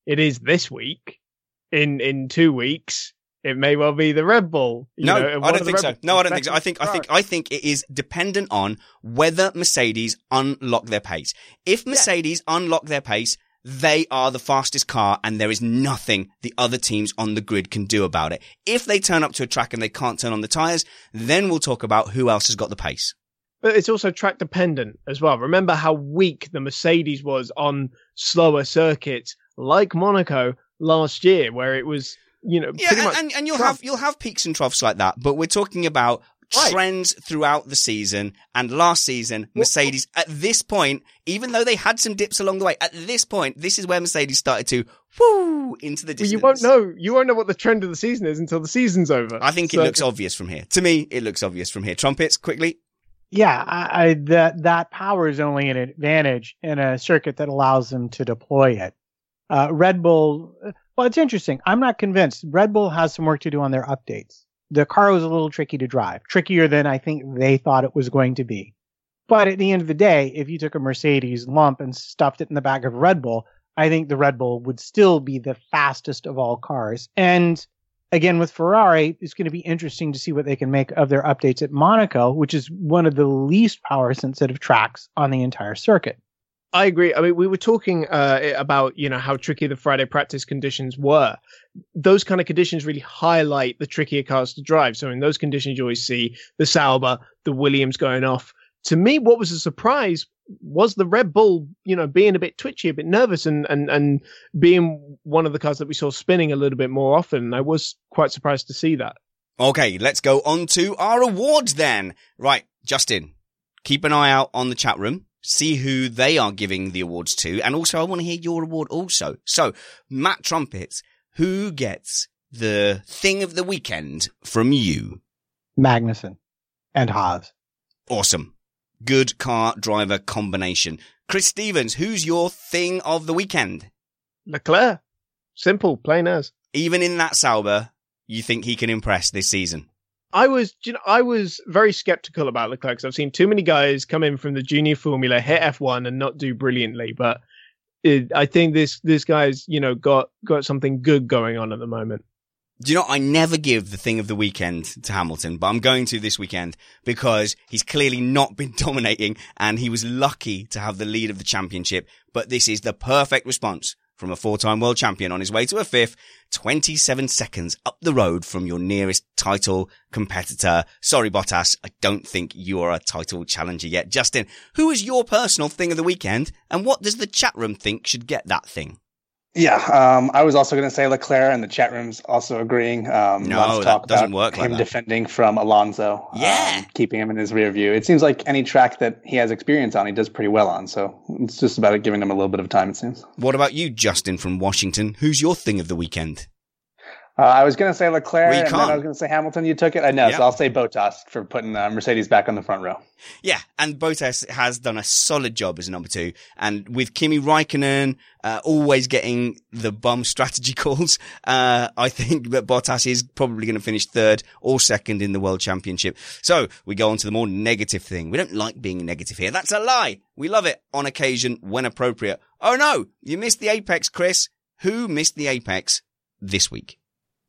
it is this week. In in two weeks, it may well be the Red Bull. You no, know, I don't think so. No, I don't think so. I think, I think, I think it is dependent on whether Mercedes unlock their pace. If Mercedes yeah. unlock their pace, they are the fastest car and there is nothing the other teams on the grid can do about it. If they turn up to a track and they can't turn on the tyres, then we'll talk about who else has got the pace. But it's also track dependent as well. Remember how weak the Mercedes was on slower circuits like Monaco last year, where it was, you know, yeah, pretty and, much and, and you'll have you'll have peaks and troughs like that, but we're talking about right. trends throughout the season. And last season, Mercedes at this point, even though they had some dips along the way, at this point, this is where Mercedes started to whoo into the distance. Well, you won't know. You won't know what the trend of the season is until the season's over. I think so. It looks obvious from here. To me, it looks obvious from here. Trumpets, quickly. Yeah, I, I, that that power is only an advantage in a circuit that allows them to deploy it. Uh, Red Bull. Well, it's interesting. I'm not convinced. Red Bull has some work to do on their updates. The car was a little tricky to drive, trickier than I think they thought it was going to be. But at the end of the day, if you took a Mercedes lump and stuffed it in the back of Red Bull, I think the Red Bull would still be the fastest of all cars. And again, with Ferrari, it's going to be interesting to see what they can make of their updates at Monaco, which is one of the least power sensitive tracks on the entire circuit. I agree. I mean, we were talking uh, about, you know, how tricky the Friday practice conditions were. Those kind of conditions really highlight the trickier cars to drive. So in those conditions, you always see the Sauber, the Williams going off. To me, what was a surprise was the Red Bull, you know, being a bit twitchy, a bit nervous, and and and being one of the cars that we saw spinning a little bit more often. I was quite surprised to see that. Okay, let's go on to our awards then. Right, Justin, keep an eye out on the chat room. See who they are giving the awards to. And also, I want to hear your award also. So, Matt Trumpets, who gets the thing of the weekend from you? Magnussen and Haas. Awesome. Good car driver combination. Chris Stevens, who's your thing of the weekend? Leclerc. Simple, plain as. Even in that Sauber, you think he can impress this season? I was, you know, I was very skeptical about Leclerc because I've seen too many guys come in from the junior formula, hit F one and not do brilliantly. But it, I think this this guy's, you know, got got something good going on at the moment. Do you know, I never give the thing of the weekend to Hamilton, but I'm going to this weekend because he's clearly not been dominating and he was lucky to have the lead of the championship. But this is the perfect response from a four-time world champion on his way to a fifth, twenty-seven seconds up the road from your nearest title competitor. Sorry, Bottas, I don't think you are a title challenger yet. Justin, who is your personal thing of the weekend, and what does the chat room think should get that thing? Yeah, um, I was also going to say Leclerc, and the chat room's also agreeing. Um, no, lots of talk that doesn't about work like him that. defending from Alonso, yeah, um, keeping him in his rear view. It seems like any track that he has experience on, he does pretty well on. So it's just about giving him a little bit of time, it seems. What about you, Justin from Washington? Who's your thing of the weekend? Uh, I was going to say Leclerc, well, and then I was going to say Hamilton. You took it. I know, yeah. So I'll say Bottas for putting uh, Mercedes back on the front row. Yeah, and Bottas has done a solid job as a number two. And with Kimi Raikkonen uh, always getting the bum strategy calls, uh, I think that Bottas is probably going to finish third or second in the World Championship. So we go on to the more negative thing. We don't like being negative here. That's a lie. We love it on occasion when appropriate. Oh no, you missed the apex, Chris. Who missed the apex this week?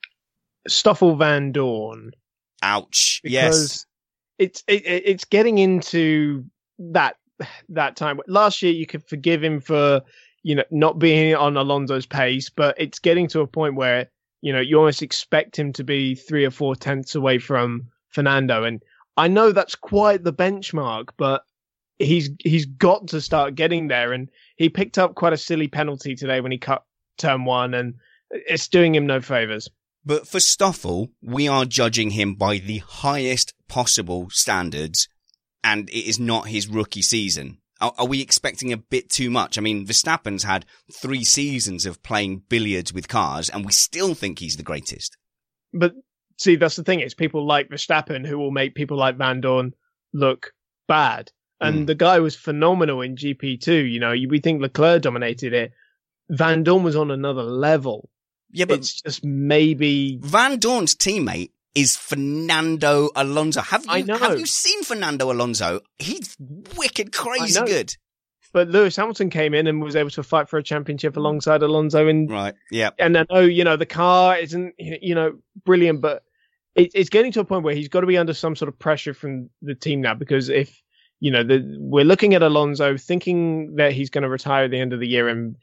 Stoffel Van Dorn. Ouch. Because yes. It's it, it's getting into that that time. Last year you could forgive him for, you know, not being on Alonso's pace, but it's getting to a point where, you know, you almost expect him to be three or four tenths away from Fernando. And I know that's quite the benchmark, but he's he's got to start getting there. And he picked up quite a silly penalty today when he cut turn one, and it's doing him no favors. But for Stoffel, we are judging him by the highest possible standards, and it is not his rookie season. Are, are we expecting a bit too much? I mean, Verstappen's had three seasons of playing billiards with cars, and we still think he's the greatest. But see, that's the thing. It's people like Verstappen who will make people like Van Dorn look bad. And mm. the guy was phenomenal in G P two. You know, we think Leclerc dominated it. Van Dorn was on another level. Yeah, but it's just maybe Van Dorn's teammate is Fernando Alonso. Have you I know. have you seen Fernando Alonso? He's wicked crazy good. but Lewis Hamilton came in and was able to fight for a championship alongside Alonso. And right, yeah. And I know, you know, the car isn't, you know, brilliant, but it, it's getting to a point where he's got to be under some sort of pressure from the team now, because if, you know, the, we're looking at Alonso thinking that he's going to retire at the end of the year and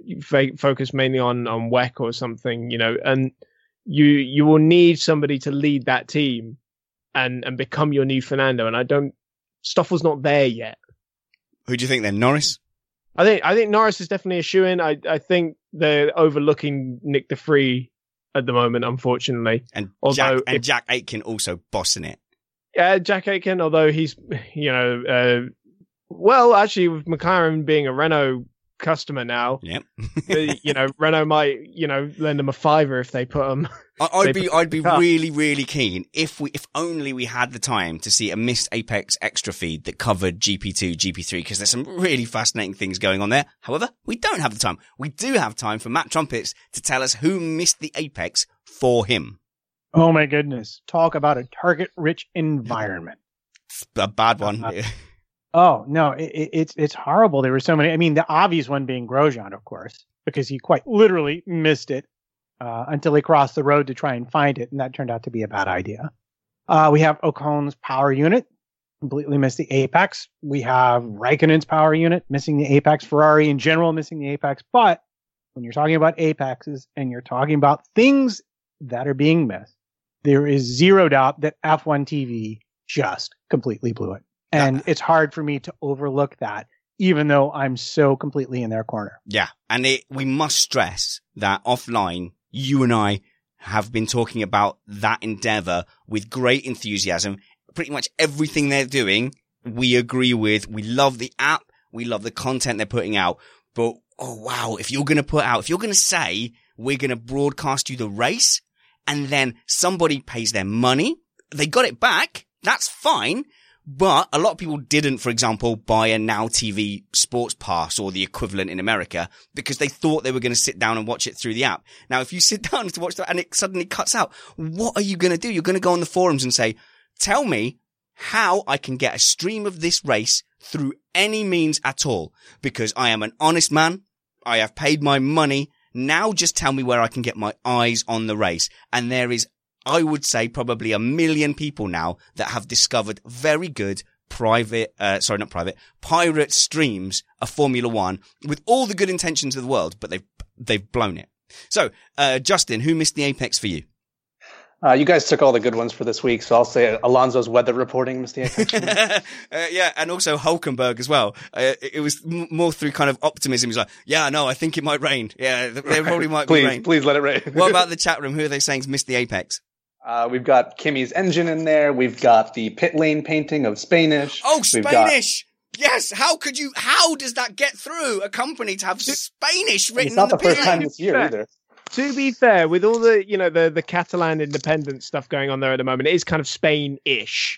f- focus mainly on, on W E C or something, you know, and you you will need somebody to lead that team and, and become your new Fernando. And I don't, Stoffel's not there yet. Who do you think then? Norris? I think I think Norris is definitely a shoo-in. I, I think they're overlooking Nick De Vries at the moment, unfortunately. And although Jack, and if, Jack Aitken also bossing it. Yeah, Jack Aitken, although he's, you know, uh, well, actually, with McLaren being a Renault customer now, yep. you know, Renault might, you know, lend them a fiver if they put them. I'd be, I'd be really, really keen if we, if only we had the time to see a Missed Apex extra feed that covered G P two, G P three, because there's some really fascinating things going on there. However, we don't have the time. We do have time for Matt Trumpets to tell us who missed the Apex for him. Oh my goodness. Talk about a target-rich environment. It's a bad one. Uh, oh, no, it, it, it's it's horrible. There were so many. I mean, the obvious one being Grosjean, of course, because he quite literally missed it uh, until he crossed the road to try and find it, and that turned out to be a bad idea. Uh, we have Ocon's power unit, completely missed the apex. We have Raikkonen's power unit, missing the apex. Ferrari in general, missing the apex. But when you're talking about apexes and you're talking about things that are being missed, there is zero doubt that F one T V just completely blew it. And yeah. It's hard for me to overlook that, even though I'm so completely in their corner. Yeah. And it, we must stress that offline, you and I have been talking about that endeavor with great enthusiasm. Pretty much everything they're doing, we agree with. We love the app. We love the content they're putting out. But, oh, wow, if you're going to put out, if you're going to say we're going to broadcast you the race, and then somebody pays their money, they got it back, that's fine. But a lot of people didn't, for example, buy a Now T V sports pass or the equivalent in America because they thought they were going to sit down and watch it through the app. Now, if you sit down to watch that and it suddenly cuts out, what are you going to do? You're going to go on the forums and say, tell me how I can get a stream of this race through any means at all, because I am an honest man. I have paid my money. Now just tell me where I can get my eyes on the race. And there is, I would say, probably a million people now that have discovered very good private, uh, sorry, not private, pirate streams of Formula One with all the good intentions of the world, but they've, they've blown it. So, uh, Justin, who missed the apex for you? Uh, you guys took all the good ones for this week, so I'll say Alonso's weather reporting missed the apex. uh, yeah, and also Hulkenberg as well. Uh, it, it was m- more through kind of optimism. He's like, yeah, no, I think it might rain. Yeah, there right. probably might please, be rain. Please let it rain. What about the chat room? Who are they saying's missed the apex? Uh, we've got Kimmy's engine in there. We've got the pit lane painting of Spanish. Oh, Spanish! Got... Yes, how could you, how does that get through a company to have Spanish written it's not on the, the first pit time lane? this year either. To be fair, with all the, you know, the, the Catalan independence stuff going on there at the moment, it is kind of Spain-ish.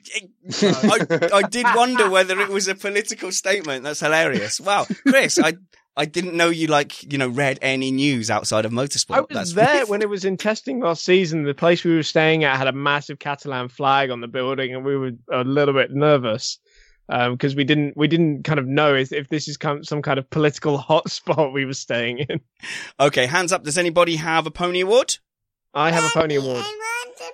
I, I did wonder whether it was a political statement. That's hilarious. Wow. Chris, I I didn't know you, like, you know, read any news outside of motorsport. I was That's there really... when it was in testing last season. The place we were staying at had a massive Catalan flag on the building, and we were a little bit nervous. Because um, we didn't, we didn't kind of know if, if this is kind of some kind of political hotspot we were staying in. Okay, hands up. Does anybody have a pony award? I have a pony award. I want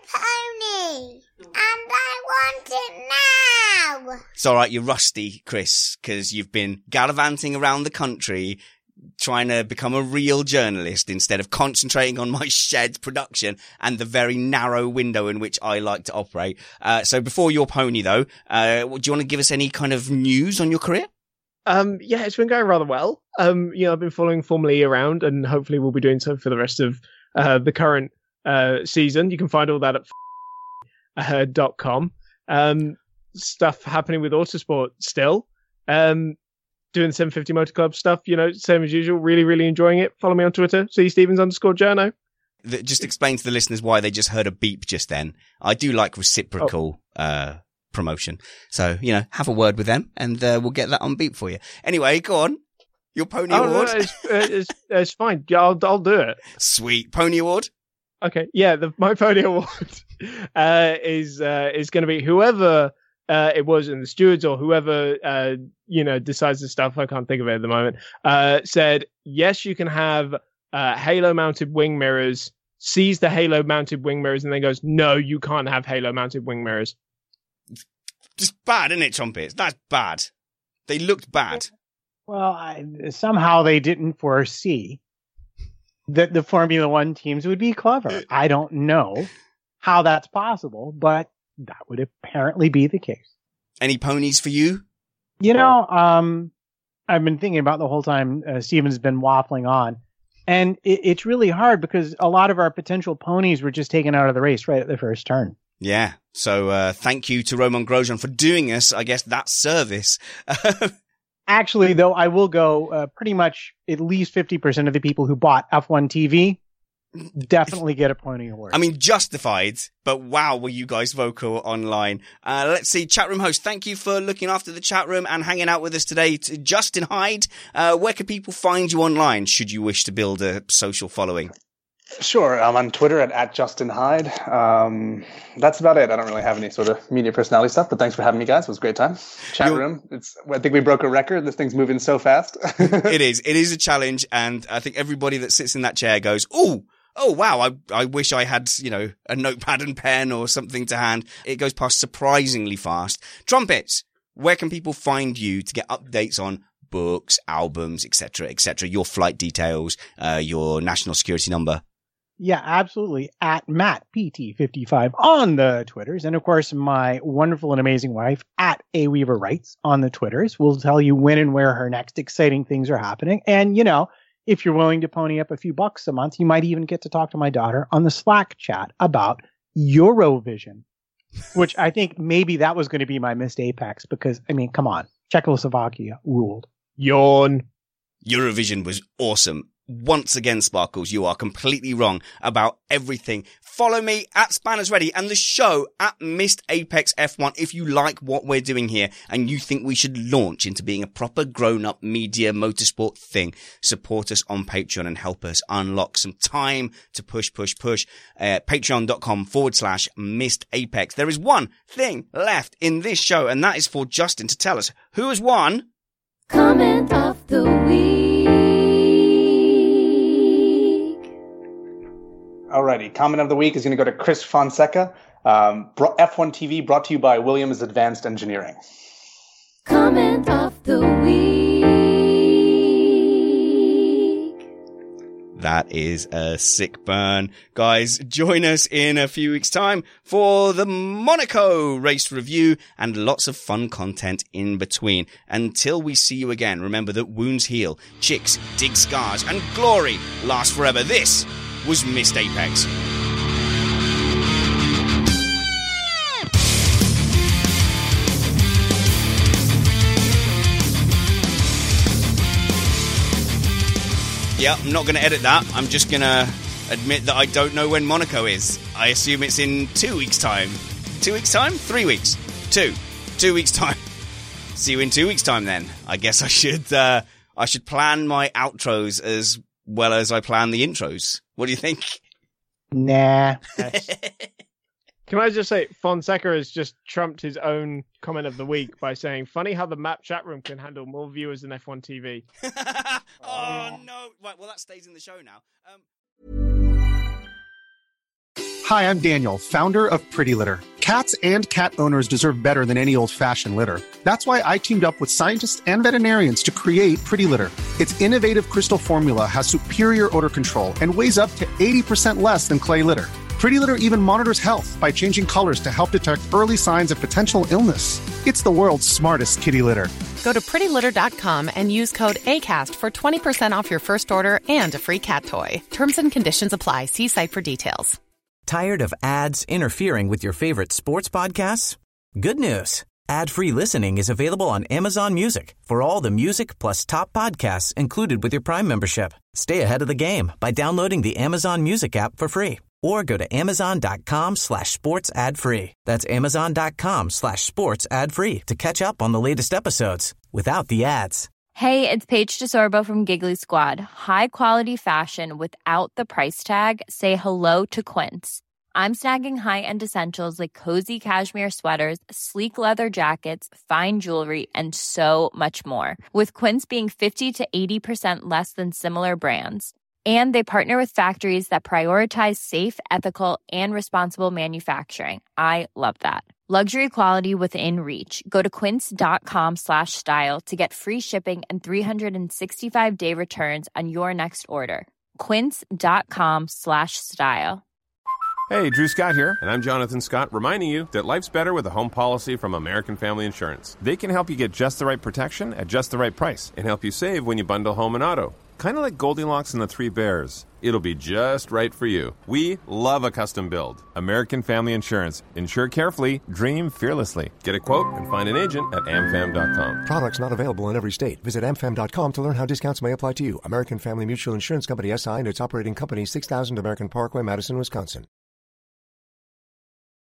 a pony, and I want it now. It's all right. You're rusty, Chris, because you've been gallivanting around the country trying to become a real journalist instead of concentrating on my shed production and the very narrow window in which I like to operate. Uh, so before your pony, though, uh, do you want to give us any kind of news on your career? Um, yeah, it's been going rather well. Um, you know, I've been following Formula E around, and hopefully we'll be doing so for the rest of uh, the current uh, season. You can find all that at uh, dot com. Um, stuff happening with Autosport still. Um, doing the seven fifty Motor Club stuff, you know, same as usual. Really, really enjoying it. Follow me on Twitter, C Stevens underscore journo. Just explain to the listeners why they just heard a beep just then. I do like reciprocal oh. uh promotion. So, you know, have a word with them and uh, we'll get that on beep for you. Anyway, go on. Your pony oh, award. No, it's, it's, it's fine. I'll, I'll do it. Sweet. Pony award? Okay. Yeah, the, my pony award uh, is uh, is going to be whoever uh, it was, and the stewards or whoever, uh, you know, decides the stuff, I can't think of it at the moment, uh, said, yes, you can have uh, Halo-mounted wing mirrors, sees the Halo-mounted wing mirrors, and then goes, no, you can't have Halo-mounted wing mirrors. Just bad, isn't it, Trumpets? That's bad. They looked bad. Well, I, somehow they didn't foresee that the Formula One teams would be clever. I don't know how that's possible, but that would apparently be the case. Any ponies for you? You know, um, I've been thinking about the whole time uh, Steven's been waffling on, and it, it's really hard because a lot of our potential ponies were just taken out of the race right at the first turn. Yeah. So uh, thank you to Romain Grosjean for doing us, I guess, that service. Actually, though, I will go uh, pretty much at least fifty percent of the people who bought F one T V definitely get a pony award. I mean, justified, but wow, were you guys vocal online. Uh, let's see, chat room host, thank you for looking after the chat room and hanging out with us today. To Justin Hyde, uh, where can people find you online should you wish to build a social following? Sure. I'm on Twitter at, at Justin Hyde. Um, that's about it. I don't really have any sort of media personality stuff, but thanks for having me, guys. It was a great time. Chat You're, room. It's, I think we broke a record. This thing's moving so fast. It is. It is a challenge. And I think everybody that sits in that chair goes, ooh, oh, wow, I, I wish I had, you know, a notepad and pen or something to hand. It goes past surprisingly fast. Trumpets, where can people find you to get updates on books, albums, et cetera, et cetera, your flight details, uh, your national security number? Yeah, absolutely. At Matt P T fifty-five on the Twitters. And of course, my wonderful and amazing wife at A Weaver Writes on the Twitters will tell you when and where her next exciting things are happening. And, you know, if you're willing to pony up a few bucks a month, you might even get to talk to my daughter on the Slack chat about Eurovision, which I think maybe that was going to be my missed apex because, I mean, come on, Czechoslovakia ruled. Yawn. Eurovision was awesome. Once again, Sparkles, you are completely wrong about everything. Follow me at Spanners Ready and the show at Missed Apex F one if you like what we're doing here and you think we should launch into being a proper grown-up media motorsport thing. Support us on Patreon and help us unlock some time to push, push, push. Uh, Patreon.com forward slash Missed Apex. There is one thing left in this show, and that is for Justin to tell us who has won Comment of the Week. Alrighty, comment of the week is going to go to Chris Fonseca. Um, F one T V brought to you by Williams Advanced Engineering. Comment of the week. That is a sick burn. Guys, join us in a few weeks' time for the Monaco race review and lots of fun content in between. Until we see you again, remember that wounds heal, chicks dig scars, and glory lasts forever. This was Missed Apex. Yeah, I'm not going to edit that. I'm just going to admit that I don't know when Monaco is. I assume it's in two weeks' time. Two weeks' time? Three weeks. Two. Two weeks' time. See you in two weeks' time then. I guess I should, uh, I should plan my outros as well as I plan the intros. What do you think? Nah. Can I just say, Fonseca has just trumped his own comment of the week by saying, funny how the map chat room can handle more viewers than F one T V. Oh, no. Right, well, that stays in the show now. Um... Hi, I'm Daniel, founder of Pretty Litter. Cats and cat owners deserve better than any old-fashioned litter. That's why I teamed up with scientists and veterinarians to create Pretty Litter. Its innovative crystal formula has superior odor control and weighs up to eighty percent less than clay litter. Pretty Litter even monitors health by changing colors to help detect early signs of potential illness. It's the world's smartest kitty litter. Go to pretty litter dot com and use code ACAST for twenty percent off your first order and a free cat toy. Terms and conditions apply. See site for details. Tired of ads interfering with your favorite sports podcasts? Good news. Ad-free listening is available on Amazon Music for all the music plus top podcasts included with your Prime membership. Stay ahead of the game by downloading the Amazon Music app for free or go to amazon.com slash sports ad free. That's amazon.com slash sports ad free to catch up on the latest episodes without the ads. Hey, it's Paige DeSorbo from Giggly Squad. High quality fashion without the price tag. Say hello to Quince. I'm snagging high-end essentials like cozy cashmere sweaters, sleek leather jackets, fine jewelry, and so much more. With Quince being fifty to eighty percent less than similar brands. And they partner with factories that prioritize safe, ethical, and responsible manufacturing. I love that. Luxury quality within reach. Go to quince.com slash style to get free shipping and three sixty-five day returns on your next order. Quince.com slash style. Hey, Drew Scott here, and I'm Jonathan Scott, reminding you that life's better with a home policy from American Family Insurance. They can help you get just the right protection at just the right price and help you save when you bundle home and auto. Kind of like Goldilocks and the Three Bears. It'll be just right for you. We love a custom build. American Family Insurance. Insure carefully, dream fearlessly. Get a quote and find an agent at am fam dot com. Products not available in every state. Visit am fam dot com to learn how discounts may apply to you. American Family Mutual Insurance Company, S I and its operating company, six thousand American Parkway, Madison, Wisconsin.